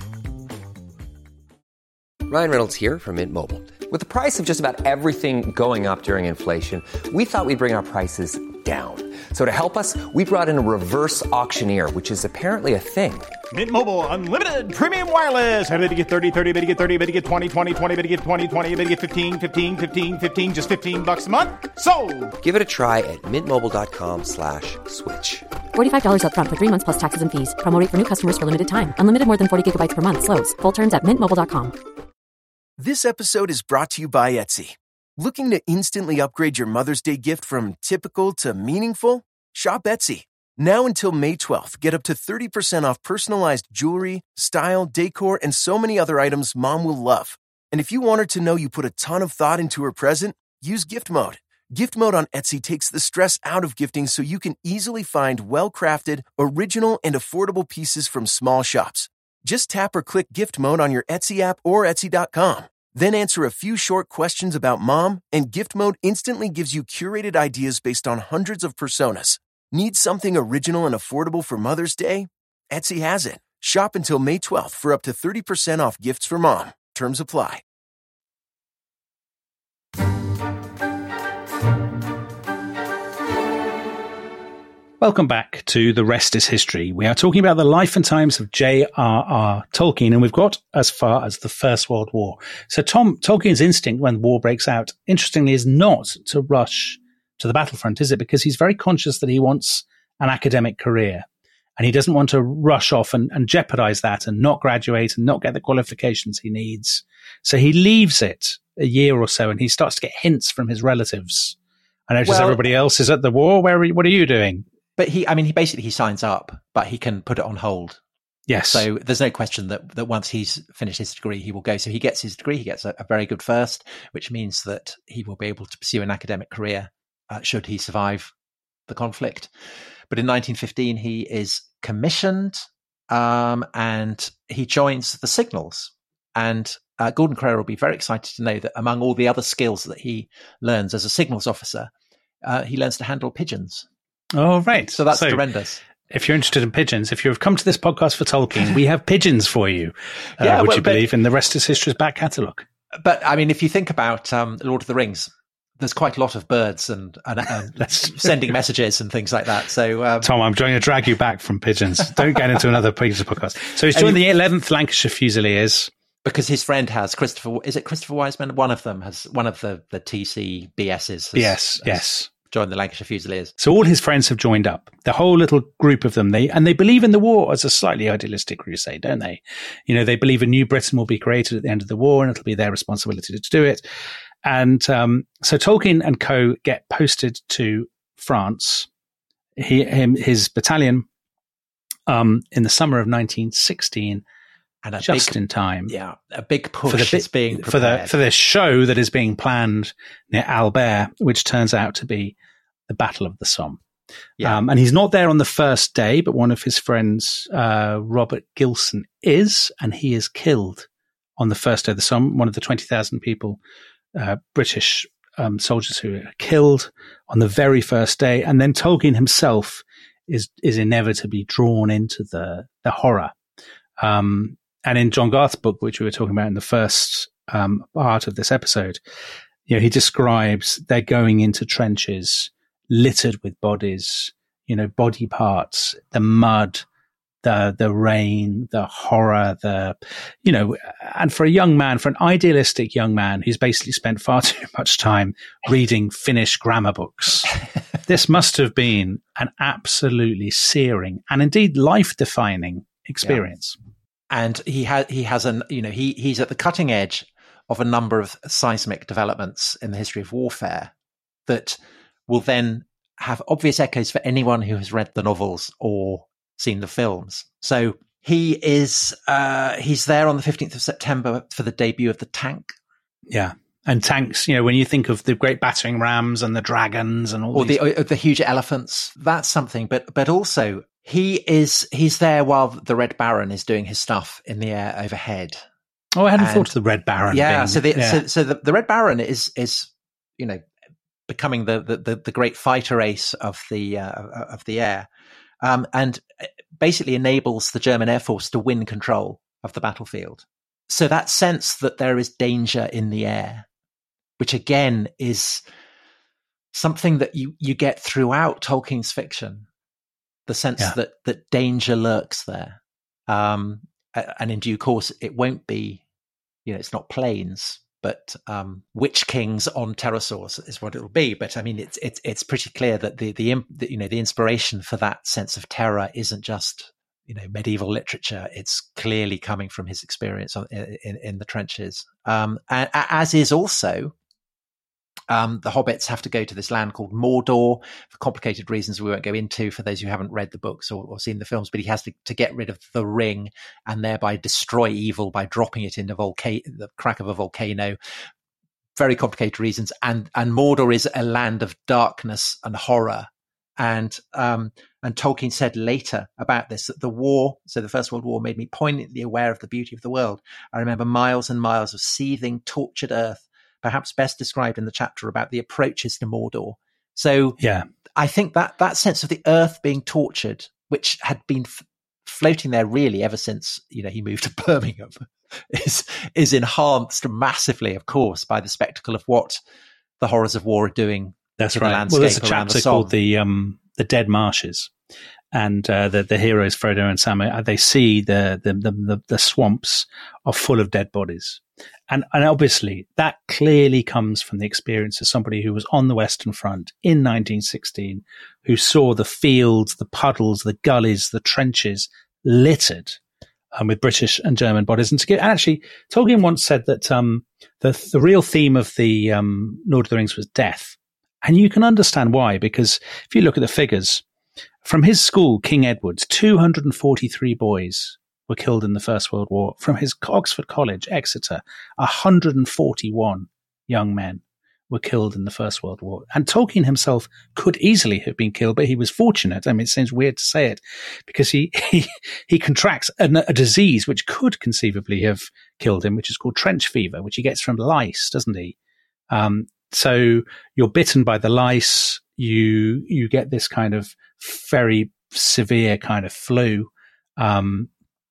Ryan Reynolds here from Mint Mobile. With the price of just about everything going up during inflation, we thought we'd bring our prices down. So to help us, we brought in a reverse auctioneer, which is apparently a thing. Mint Mobile Unlimited Premium Wireless. How to get thirty, thirty, how to get thirty, how to get twenty, twenty, twenty, how to get twenty, twenty, how to get fifteen, fifteen, fifteen, fifteen, just fifteen bucks a month? Sold! Give it a try at mintmobile.com slash switch. forty-five dollars up front for three months plus taxes and fees. Promo rate for new customers for limited time. Unlimited more than forty gigabytes per month. Slows full terms at mint mobile dot com. This episode is brought to you by Etsy. Looking to instantly upgrade your Mother's Day gift from typical to meaningful? Shop Etsy. Now until May twelfth, get up to thirty percent off personalized jewelry, style, decor, and so many other items Mom will love. And if you want her to know you put a ton of thought into her present, use Gift Mode. Gift Mode on Etsy takes the stress out of gifting so you can easily find well-crafted, original, and affordable pieces from small shops. Just tap or click Gift Mode on your Etsy app or Etsy dot com. Then answer a few short questions about Mom, and Gift Mode instantly gives you curated ideas based on hundreds of personas. Need something original and affordable for Mother's Day? Etsy has it. Shop until May twelfth for up to thirty percent off gifts for Mom. Terms apply. Welcome back to The Rest is History. We are talking about the life and times of J R R Tolkien, and we've got as far as the First World War. So Tom, Tolkien's instinct when war breaks out, interestingly, is not to rush to the battlefront, is it? Because he's very conscious that he wants an academic career, and he doesn't want to rush off and, and jeopardize that and not graduate and not get the qualifications he needs. So he leaves it a year or so, and he starts to get hints from his relatives. I notice well, everybody else is at the war. Where are you, what are you doing? But he, I mean, he basically, he signs up, but he can put it on hold. Yes. So there's no question that, that once he's finished his degree, he will go. So he gets his degree, he gets a, a very good first, which means that he will be able to pursue an academic career uh, should he survive the conflict. But in nineteen fifteen, he is commissioned um, and he joins the Signals. And uh, Gordon Crayer will be very excited to know that among all the other skills that he learns as a Signals officer, uh, he learns to handle pigeons. Oh, right. So that's so, tremendous. If you're interested in pigeons, if you've come to this podcast for Tolkien, we have pigeons for you. Uh, yeah, would well, you believe but, in the Rest is History's back catalogue? But I mean, if you think about um, Lord of the Rings, there's quite a lot of birds and, and, and sending messages and things like that. So, um, Tom, I'm trying to drag you back from pigeons. Don't get into another pigeons podcast. So he's joined the eleventh Lancashire Fusiliers. Because his friend has Christopher, is it Christopher Wiseman? One of them has, one of the, the T C B Ss. Has, yes, has, yes. Joined the Lancashire Fusiliers. So all his friends have joined up, the whole little group of them. They and they believe in the war as a slightly idealistic crusade, don't they? You know, they believe a new Britain will be created at the end of the war, and it'll be their responsibility to do it. And um, so Tolkien and co get posted to France. He, him, his battalion, um, in the summer of nineteen sixteen. And a just big, in time, yeah, a big push for the is being prepared. for the for this show that is being planned near Albert, which turns out to be the Battle of the Somme. Yeah. Um, and he's not there on the first day, but one of his friends, uh, Robert Gilson, is, and he is killed on the first day of the Somme. One of the twenty thousand people, uh, British um, soldiers who are killed on the very first day, and then Tolkien himself is is inevitably drawn into the the horror. Um, And in John Garth's book, which we were talking about in the first um, part of this episode, you know, he describes they're going into trenches littered with bodies, you know, body parts, the mud, the the rain, the horror, the, you know, and for a young man, for an idealistic young man who's basically spent far too much time reading Finnish grammar books, this must have been an absolutely searing and indeed life-defining experience. Yeah. And he has, he has an, you know, he, he's at the cutting edge of a number of seismic developments in the history of warfare that will then have obvious echoes for anyone who has read the novels or seen the films. So he is, uh, he's there on the fifteenth of September for the debut of the tank. Yeah. And tanks, you know, when you think of the great battering rams and the dragons and all or these. the, or the huge elephants, that's something. But, but also, He is, he's there while the Red Baron is doing his stuff in the air overhead. Oh, I hadn't and, thought of the Red Baron. Yeah. being, So the, yeah. so, so the, the Red Baron is, is, you know, becoming the, the, the great fighter ace of the, uh, of the air. Um, and basically enables the German Air Force to win control of the battlefield. So that sense that there is danger in the air, which again is something that you, you get throughout Tolkien's fiction. The sense yeah. that, that danger lurks there. Um, and in due course, it won't be, you know, it's not planes, but um, witch kings on pterosaurs is what it'll be. But I mean, it's it's it's pretty clear that the, the, the you know, the inspiration for that sense of terror isn't just, you know, medieval literature. It's clearly coming from his experience on, in, in the trenches. Um, and, as is also, Um, the hobbits have to go to this land called Mordor for complicated reasons we won't go into for those who haven't read the books or, or seen the films, but he has to, to get rid of the ring and thereby destroy evil by dropping it into volcano, the crack of a volcano. Very complicated reasons. And, and Mordor is a land of darkness and horror. And, um, and Tolkien said later about this, that the war, so the First World War, made me poignantly aware of the beauty of the world. I remember miles and miles of seething, tortured earth, perhaps best described in the chapter about the approaches to Mordor. So yeah, I think that that sense of the earth being tortured, which had been f- floating there really ever since, you know, he moved to Birmingham, is is enhanced massively, of course, by the spectacle of what the horrors of war are doing. That's to right. The landscape well, there's a around chapter the called the um, the dead marshes. And uh, the, the heroes, Frodo and Sam, uh, they see the, the, the, the, the swamps are full of dead bodies. And, and obviously that clearly comes from the experience of somebody who was on the Western Front in nineteen sixteen, who saw the fields, the puddles, the gullies, the trenches littered um, with British and German bodies. And, to get, and actually, Tolkien once said that um, the, the real theme of the um, Lord of the Rings was death. And you can understand why, because if you look at the figures, from his school, King Edward's, two hundred forty-three boys were killed in the First World War. From his Oxford College, Exeter, one hundred forty-one young men were killed in the First World War. And Tolkien himself could easily have been killed, but he was fortunate. I mean, it seems weird to say it, because he he, he contracts a, a disease which could conceivably have killed him, which is called trench fever, which he gets from lice, doesn't he? Um, so you're bitten by the lice, you you get this kind of very severe kind of flu. Um,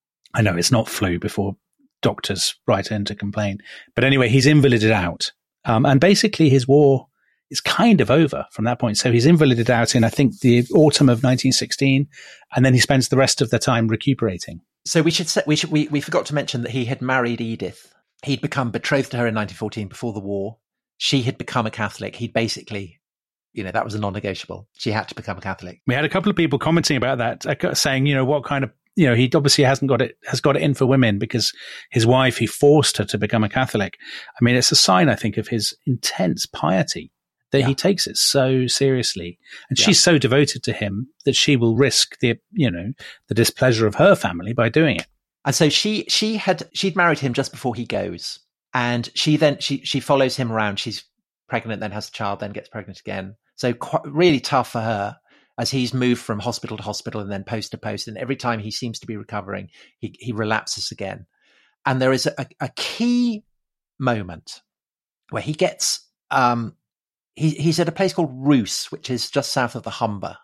I know it's not flu before doctors write in to complain. But anyway, he's invalided out. Um, and basically his war is kind of over from that point. So he's invalided out in, I think, the autumn of nineteen sixteen. And then he spends the rest of the time recuperating. So we should say, we should, we, we forgot to mention that he had married Edith. He'd become betrothed to her in nineteen fourteen before the war. She had become a Catholic. He'd basically, you know, that was a non-negotiable. She had to become a Catholic. We had a couple of people commenting about that, uh, saying, you know, what kind of, you know, he obviously hasn't got it, has got it in for women because his wife, he forced her to become a Catholic. I mean, it's a sign, I think, of his intense piety that yeah. he takes it so seriously. And yeah. she's so devoted to him that she will risk the, you know, the displeasure of her family by doing it. And so she, she had, she'd married him just before he goes. And she then, she, she follows him around. She's pregnant, then has a child, then gets pregnant again. So quite, really tough for her as he's moved from hospital to hospital and then post to post. And every time he seems to be recovering, he, he relapses again. And there is a, a key moment where he gets, um, he, he's at a place called Roos, which is just south of the Humber.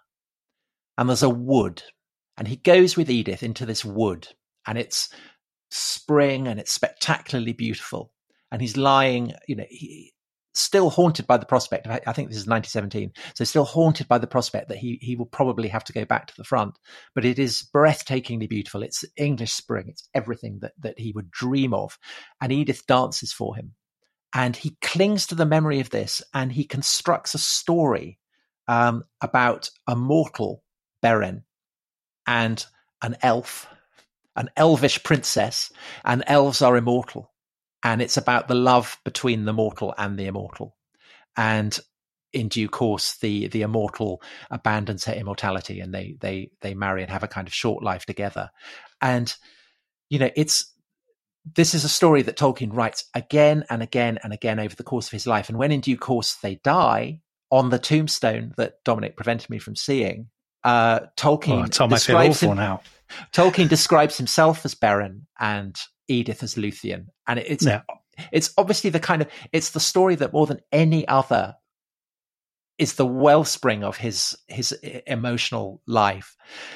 And there's a wood. And he goes with Edith into this wood. And it's spring and it's spectacularly beautiful. And he's lying, you know, he, still haunted by the prospect. I think this is nineteen seventeen. So still haunted by the prospect that he, he will probably have to go back to the front. But it is breathtakingly beautiful. It's English spring. It's everything that, that he would dream of. And Edith dances for him. And he clings to the memory of this and he constructs a story um, about a mortal Beren and an elf, an elvish princess, and elves are immortal. And it's about the love between the mortal and the immortal. And in due course, the the immortal abandons her immortality and they they they marry and have a kind of short life together. And, you know, it's this is a story that Tolkien writes again and again and again over the course of his life. And when in due course they die, on the tombstone that Dominic prevented me from seeing, uh, Tolkien oh, Tom, describes I feel awful him, now. Tolkien describes himself as Beren and Edith as Luthien. And it's yeah. it's obviously the kind of it's the story that more than any other is the wellspring of his his emotional life.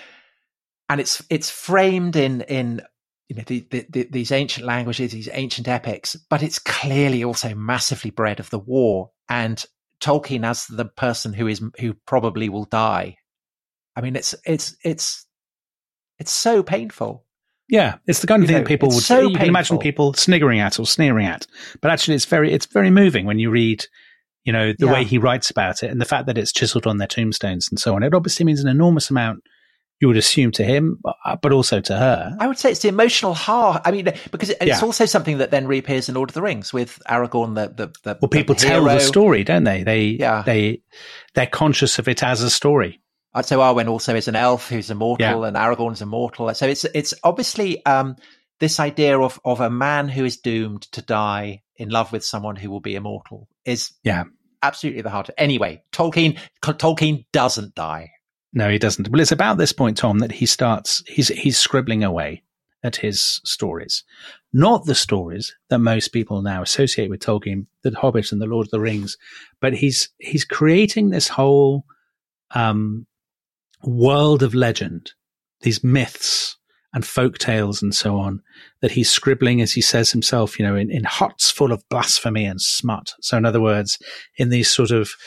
And it's it's framed in in you know the, the, the, these ancient languages, these ancient epics, but it's clearly also massively bred of the war. And Tolkien as the person who is who probably will die. I mean, it's it's it's it's so painful. Yeah, it's the kind of you thing know, that people would so you can imagine painful. people sniggering at or sneering at. But actually, it's very it's very moving when you read, you know, the yeah. way he writes about it and the fact that it's chiseled on their tombstones and so on. It obviously means an enormous amount. You would assume to him, but also to her. I would say it's the emotional heart. I mean, because it's yeah. also something that then reappears in Lord of the Rings with Aragorn. The the, the well, people the tell hero. the story, don't they? They yeah. they they're conscious of it as a story. So Arwen also is an elf who's immortal, yeah. and Aragorn's immortal. So it's it's obviously um, this idea of of a man who is doomed to die in love with someone who will be immortal is yeah absolutely the heart. Anyway, Tolkien Tolkien doesn't die. No, he doesn't. Well, it's about this point, Tom, that he starts, he's, he's scribbling away at his stories. Not the stories that most people now associate with Tolkien, The Hobbit and The Lord of the Rings, but he's, he's creating this whole, um, world of legend, these myths and folk tales and so on, that he's scribbling, as he says himself, you know, in, in huts full of blasphemy and smut. So in other words, in these sort of,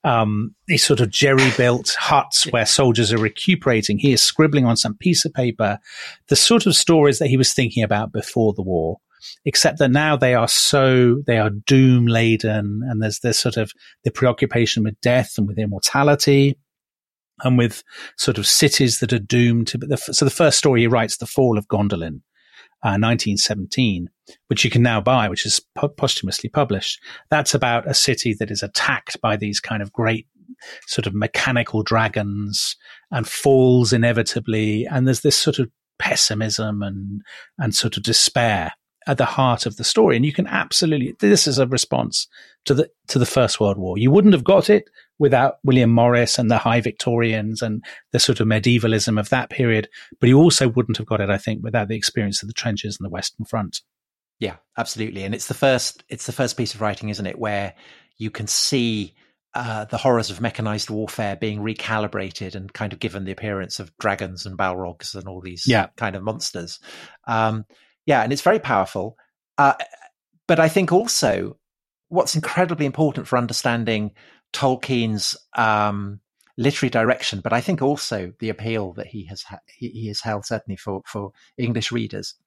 um, these sort of jerry-built huts where soldiers are recuperating. He is scribbling on some piece of paper the sort of stories that he was thinking about before the war, except that now they are so, they are doom-laden, and there's this sort of the preoccupation with death and with immortality and with sort of cities that are doomed to, the, so the first story he writes, The Fall of Gondolin, uh, nineteen seventeen, which you can now buy, which is po- posthumously published. That's about a city that is attacked by these kind of great sort of mechanical dragons and falls inevitably. And there's this sort of pessimism and, and sort of despair at the heart of the story. And you can absolutely, this is a response to the, to the First World War. You wouldn't have got it without William Morris and the High Victorians and the sort of medievalism of that period. But you also wouldn't have got it, I think, without the experience of the trenches and the Western Front. Yeah, absolutely. And it's the first, it's the first piece of writing, isn't it, where you can see uh, the horrors of mechanized warfare being recalibrated and kind of given the appearance of dragons and balrogs and all these yeah. kind of monsters. Um, yeah, and it's very powerful. Uh, but I think also what's incredibly important for understanding Tolkien's um, literary direction, but I think also the appeal that he has ha- he, he has held certainly for, for English readers,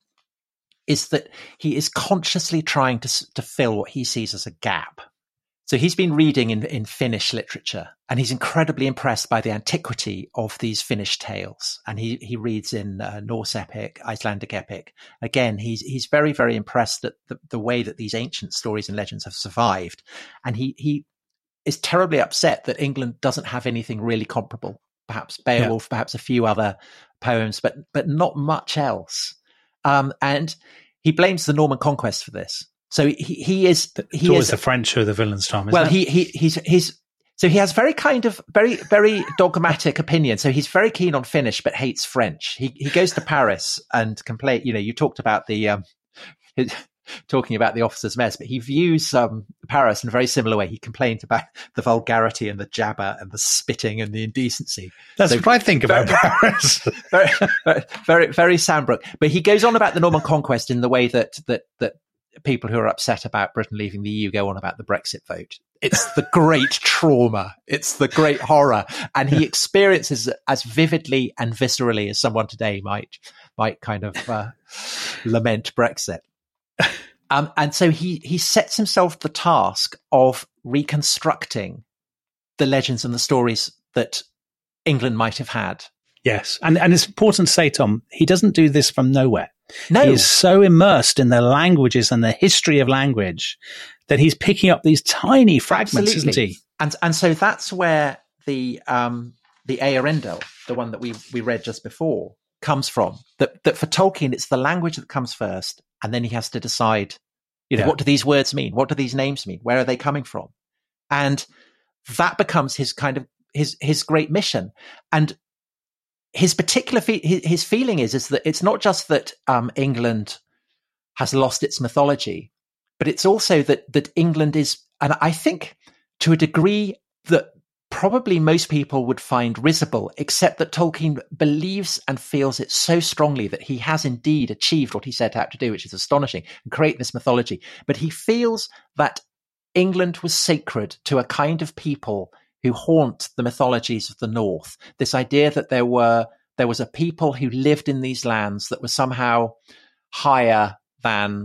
is that he is consciously trying to to fill what he sees as a gap. So he's been reading in, in Finnish literature, and he's incredibly impressed by the antiquity of these Finnish tales. And he, he reads in uh, Norse epic, Icelandic epic. Again, he's he's very, very impressed at the, the way that these ancient stories and legends have survived. And he he is terribly upset that England doesn't have anything really comparable. Perhaps Beowulf, yeah. perhaps a few other poems, but but not much else. Um, and he blames the Norman conquest for this. So he, he is, he it's always is the French who are the villains, Tom. Isn't well, it? he, he, he's, he's, so he has very kind of very, very dogmatic opinion. So he's very keen on Finnish, but hates French. He, he goes to Paris and complain, you know, you talked about the, um, his, talking about the officers' mess, but he views, um, Paris in a very similar way. He complained about the vulgarity and the jabber and the spitting and the indecency. That's so, what I think about very, Paris. very, very, very, very Sandbrook. But he goes on about the Norman conquest in the way that, that, that, people who are upset about Britain leaving the E U go on about the Brexit vote. It's the great trauma. It's the great horror. And he experiences it as vividly and viscerally as someone today might, might kind of uh, lament Brexit. Um, and so he, he sets himself the task of reconstructing the legends and the stories that England might have had. Yes. And, and it's important to say, Tom, he doesn't do this from nowhere. No. He is so immersed in the languages and the history of language that he's picking up these tiny fragments, Absolutely. isn't he? And and so that's where the um, the Eärendil, the one that we we read just before, comes from. That that for Tolkien, it's the language that comes first, and then he has to decide, you know, Yeah. what do these words mean? What do these names mean? Where are they coming from? And that becomes his kind of his his great mission. And his particular fe- his, his feeling is is that it's not just that um, England has lost its mythology, but it's also that that England is, and I think to a degree that probably most people would find risible, except that Tolkien believes and feels it so strongly that he has indeed achieved what he set out to do, which is astonishing, and create this mythology. But he feels that England was sacred to a kind of people who haunt the mythologies of the North. This idea that there were there was a people who lived in these lands that were somehow higher than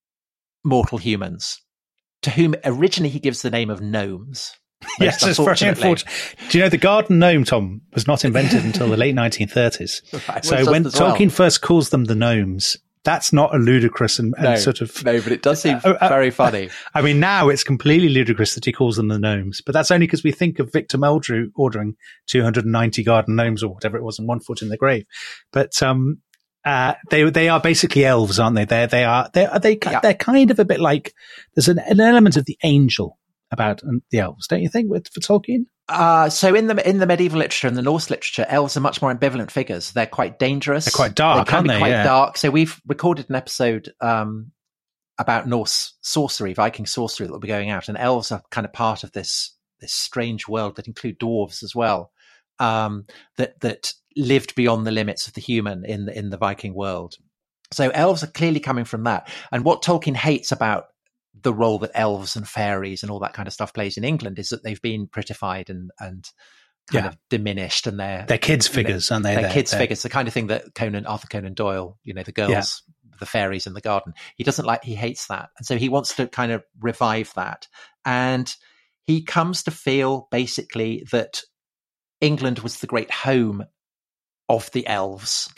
mortal humans, to whom originally he gives the name of gnomes. Yes, it's very unfortunate. Do you know the garden gnome, Tom, was not invented until the late nineteen thirties. Right, so well, when just as well. Tolkien first calls them the gnomes, that's not a ludicrous and, and No, sort of... no, but it does seem uh, uh, very funny. I mean, now it's completely ludicrous that he calls them the gnomes, but that's only because we think of Victor Meldrew ordering two hundred ninety garden gnomes or whatever it was and one foot in the grave. But um, uh, they they are basically elves, aren't they? They're, they are they are they Yeah. they're kind of a bit like there's an, an element of the angel about um, the elves, don't you think? With for Tolkien. Uh, so in the in the medieval literature and the Norse literature, elves are much more ambivalent figures. They're quite dangerous. They're quite dark, they can aren't be they? quite Yeah. dark. So we've recorded an episode um, about Norse sorcery, Viking sorcery, that will be going out, and elves are kind of part of this this strange world that include dwarves as well, um, that that lived beyond the limits of the human in the in the Viking world. So elves are clearly coming from that. And what Tolkien hates about the role that elves and fairies and all that kind of stuff plays in England is that they've been prettified and and kind Yeah. of diminished, and they're They're kids' figures, aren't they? They're, They're- kids' they're- figures, the kind of thing that Conan, Arthur Conan Doyle, you know, the girls, Yeah. the fairies in the garden. He doesn't like, he hates that. And so he wants to kind of revive that. And he comes to feel basically that England was the great home of the elves.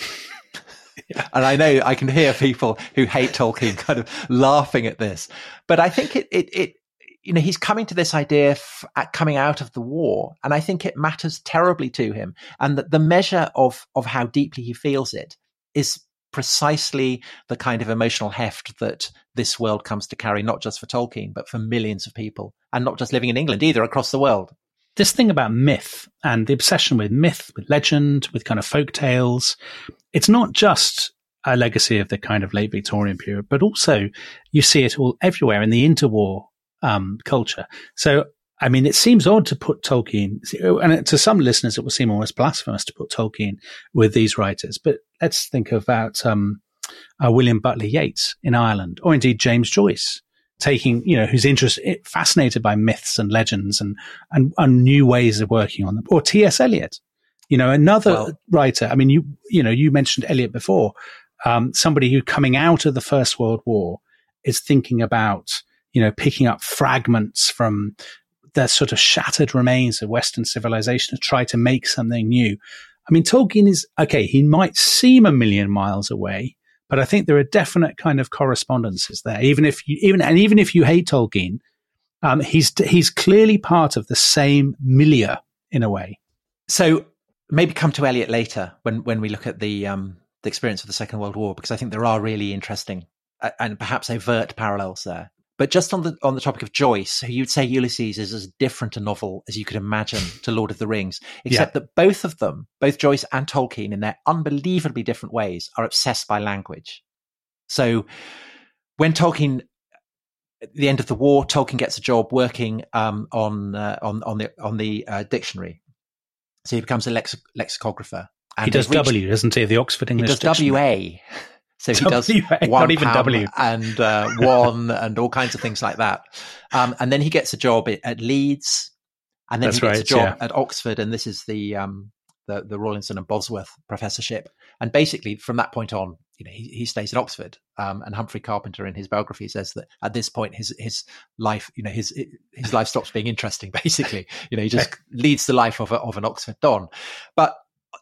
Yeah. And I know I can hear people who hate Tolkien kind of laughing at this, but I think it, it, it you know, he's coming to this idea f- at coming out of the war, and I think it matters terribly to him. And that the measure of of how deeply he feels it is precisely the kind of emotional heft that this world comes to carry, not just for Tolkien, but for millions of people, and not just living in England either, across the world. This thing about myth and the obsession with myth, with legend, with kind of folk tales, it's not just a legacy of the kind of late Victorian period, but also you see it all everywhere in the interwar um, culture. So, I mean, it seems odd to put Tolkien, and to some listeners, it will seem almost blasphemous to put Tolkien with these writers. But let's think about um, uh, William Butler Yeats in Ireland, or indeed James Joyce, taking, you know, who's interested, fascinated by myths and legends and, and, and new ways of working on them, or T S Eliot, you know, another Well, writer. I mean, you, you know, you mentioned Eliot before, um, somebody who coming out of the First World War is thinking about, you know, picking up fragments from the sort of shattered remains of Western civilization to try to make something new. I mean, Tolkien is, okay, he might seem a million miles away, but I think there are definite kind of correspondences there. Even if you, even, and even if you hate Tolkien, um, he's, he's clearly part of the same milieu in a way. So maybe come to Eliot later when, when we look at the, um, the experience of the Second World War, because I think there are really interesting uh, and perhaps overt parallels there. But just on the on the topic of Joyce, who you'd say Ulysses is as different a novel as you could imagine to Lord of the Rings, except yeah. that both of them, both Joyce and Tolkien, in their unbelievably different ways, are obsessed by language. So when Tolkien, at the end of the war, Tolkien gets a job working um, on, uh, on on the on the uh, dictionary. So he becomes a lex- lexicographer. And he does reached, W, doesn't he? The Oxford English He does Dictionary. W A. So he does W A, one not even W, and uh, one and all kinds of things like that. Um, and then he gets a job at Leeds, and then That's he gets right, a job yeah. at Oxford, and this is the um, the the Rawlinson and Bosworth professorship. And basically, from that point on, you know, he, he stays at Oxford. Um, and Humphrey Carpenter, in his biography, says that at this point, his his life, you know, his his life stops being interesting. Basically, you know, he just leads the life of a, of an Oxford Don. But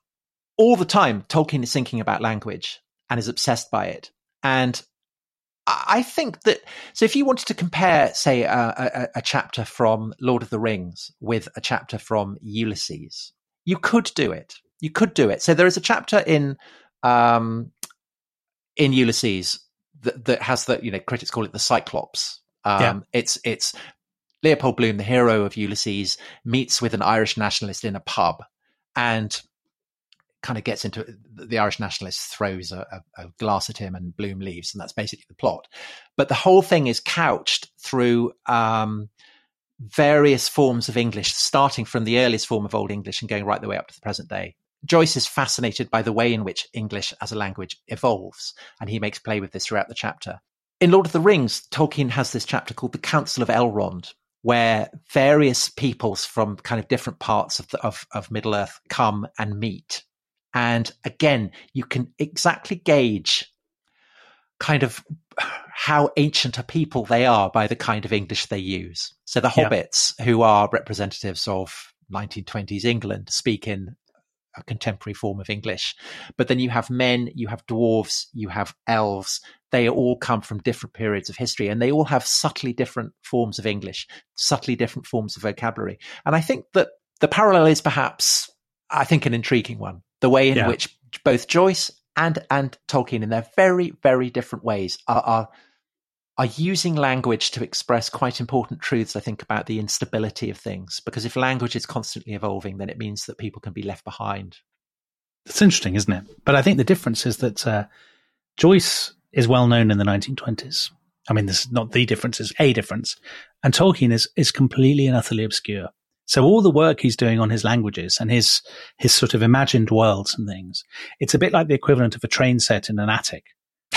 all the time, Tolkien is thinking about language and is obsessed by it. And I think that, so if you wanted to compare, say, a, a, a chapter from Lord of the Rings with a chapter from Ulysses, you could do it. You could do it. So there is a chapter in um, in Ulysses that, that has the, you know, critics call it the Cyclops. Um, yeah. It's it's Leopold Bloom, the hero of Ulysses, meets with an Irish nationalist in a pub, and kind of gets into it. The Irish nationalist throws a, a, a glass at him and Bloom leaves, and that's basically the plot. But the whole thing is couched through um, various forms of English, starting from the earliest form of Old English and going right the way up to the present day. Joyce is fascinated by the way in which English as a language evolves, and he makes play with this throughout the chapter. In Lord of the Rings, Tolkien has this chapter called The Council of Elrond, where various peoples from kind of different parts of, the, of, of Middle-earth come and meet. And again, you can exactly gauge kind of how ancient a people they are by the kind of English they use. So the Yeah. hobbits, who are representatives of nineteen twenties England, speak in a contemporary form of English. But then you have men, you have dwarves, you have elves. They all come from different periods of history, and they all have subtly different forms of English, subtly different forms of vocabulary. And I think that the parallel is perhaps, I think, an intriguing one. The way in Yeah. which both Joyce and and Tolkien, in their very, very different ways, are, are are using language to express quite important truths, I think, about the instability of things. Because if language is constantly evolving, then it means that people can be left behind. It's interesting, isn't it? But I think the difference is that uh, Joyce is well known in the nineteen twenties. I mean, this is not the difference, it's a difference. And Tolkien is is completely and utterly obscure. So all the work he's doing on his languages and his his sort of imagined worlds and things, it's a bit like the equivalent of a train set in an attic.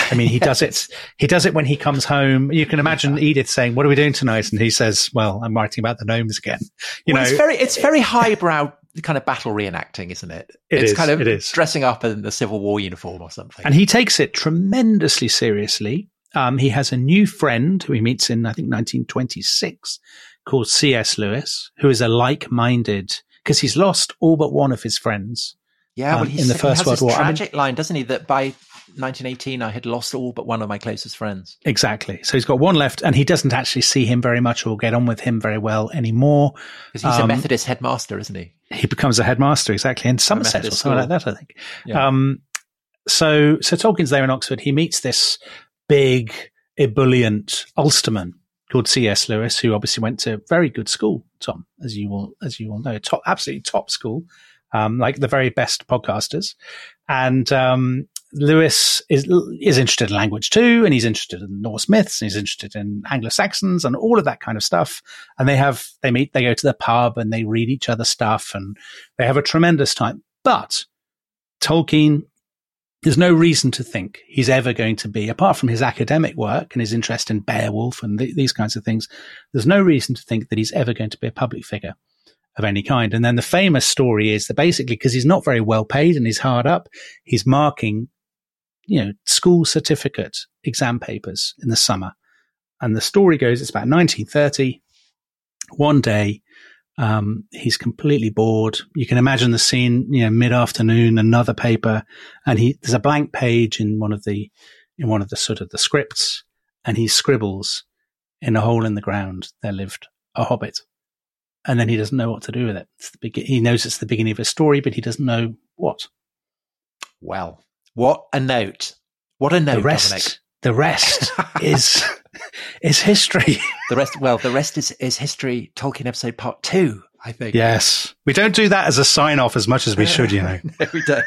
I mean, he does it. He does it when he comes home. You can imagine yeah. Edith saying, "What are we doing tonight?" And he says, "Well, I'm writing about the gnomes again." You well, know, it's very, it's very highbrow kind of battle reenacting, isn't it? it it's is, kind of it is. dressing up in the Civil War uniform or something. And he takes it tremendously seriously. Um, he has a new friend who he meets in, I think, nineteen twenty-six, called C S Lewis, who is a like-minded, because he's lost all but one of his friends. Yeah, well, um, in the First he has World this War. Tragic I mean, line, doesn't he? That by nineteen eighteen, I had lost all but one of my closest friends. Exactly. So he's got one left, and he doesn't actually see him very much or get on with him very well anymore. Because he's um, a Methodist headmaster, isn't he? He becomes a headmaster, exactly, in Somerset or something like that, I think. Yeah. Um, so, so Tolkien's there in Oxford. He meets this big, ebullient Ulsterman called C S Lewis, who obviously went to very good school, Tom, as you will, as you will know, top, absolutely top school. Um, like the very best podcasters. And um, Lewis is is interested in language too, and he's interested in Norse myths, and he's interested in Anglo-Saxons and all of that kind of stuff. And they have they meet, they go to the pub, and they read each other's stuff, and they have a tremendous time. But Tolkien, there's no reason to think he's ever going to be, apart from his academic work and his interest in Beowulf and th- these kinds of things, there's no reason to think that he's ever going to be a public figure of any kind. And then the famous story is that basically, because he's not very well paid and he's hard up, he's marking, you know, school certificate exam papers in the summer. And the story goes, it's about nineteen thirty. One day, um, he's completely bored. You can imagine the scene, you know, mid-afternoon, another paper, and he, there's a blank page in one of the, in one of the sort of the scripts, and he scribbles, "In a hole in the ground, there lived a hobbit." And then he doesn't know what to do with it. It's the be- he knows it's the beginning of a story, but he doesn't know what. Well, what a note. What a note, the rest, Dominic. The rest is is history. The rest, well, the rest is, is history, Tolkien episode part two, I think. Yes. We don't do that as a sign-off as much as we should, you know. No, we don't.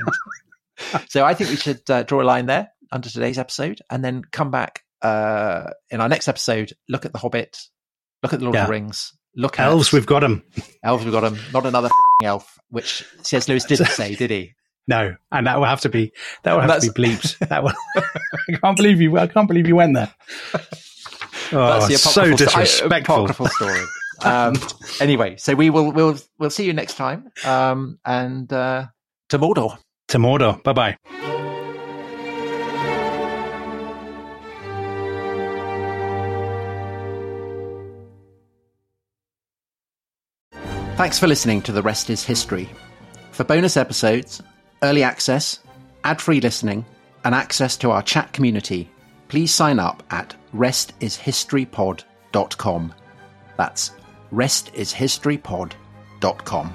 So I think we should uh, draw a line there under today's episode and then come back uh, in our next episode, look at The Hobbit, look at The Lord yeah. of the Rings, look at elves, we've got them. Elves, we've got them. Not another elf, which C S Lewis didn't say, did he? No, and that will have to be that will have That's... to be bleeped. That will. I can't believe you. I can't believe you went there. Oh, That's the so disrespectful. Apocryphal story. Um, anyway, so we will we'll we'll see you next time. Um, and uh, to Mordor. To Mordor. Bye bye. Thanks for listening to The Rest is History. For bonus episodes, early access, ad-free listening, and access to our chat community, please sign up at rest is history pod dot com. That's rest is history pod dot com.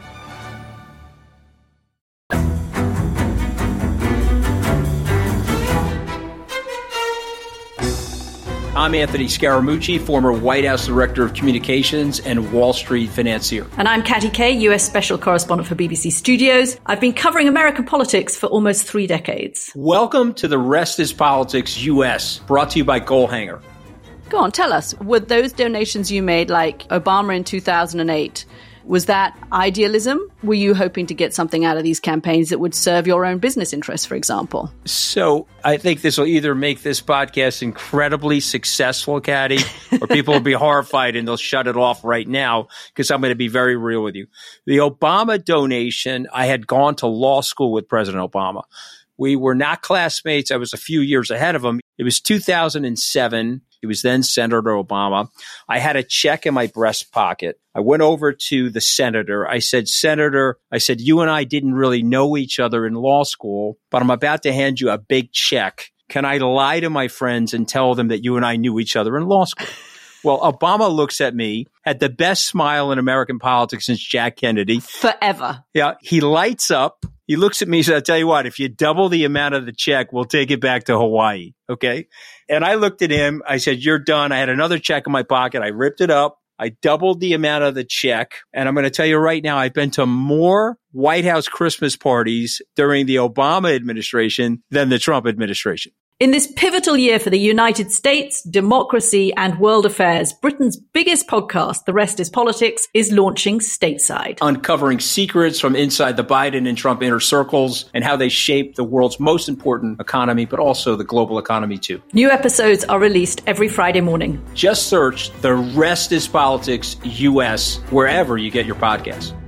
I'm Anthony Scaramucci, former White House Director of Communications and Wall Street financier. And I'm Katty Kay, U S Special Correspondent for B B C Studios. I've been covering American politics for almost three decades. Welcome to The Rest is Politics U S, brought to you by Goalhanger. Go on, tell us, were those donations you made, like Obama in two thousand eight, was that idealism? Were you hoping to get something out of these campaigns that would serve your own business interests, for example? So I think this will either make this podcast incredibly successful, Katty, or people will be horrified and they'll shut it off right now because I'm going to be very real with you. The Obama donation, I had gone to law school with President Obama. We were not classmates. I was a few years ahead of him. It was two thousand seven. He was then Senator Obama. I had a check in my breast pocket. I went over to the senator. I said, Senator, I said, you and I didn't really know each other in law school, but I'm about to hand you a big check. Can I lie to my friends and tell them that you and I knew each other in law school? Well, Obama looks at me, had the best smile in American politics since Jack Kennedy. Forever. Yeah. He lights up. He looks at me and says, I'll tell you what, if you double the amount of the check, we'll take it back to Hawaii. Okay. And I looked at him. I said, you're done. I had another check in my pocket. I ripped it up. I doubled the amount of the check. And I'm going to tell you right now, I've been to more White House Christmas parties during the Obama administration than the Trump administration. In this pivotal year for the United States, democracy, and world affairs, Britain's biggest podcast, The Rest is Politics, is launching stateside. Uncovering secrets from inside the Biden and Trump inner circles and how they shape the world's most important economy, but also the global economy too. New episodes are released every Friday morning. Just search The Rest is Politics U S wherever you get your podcasts.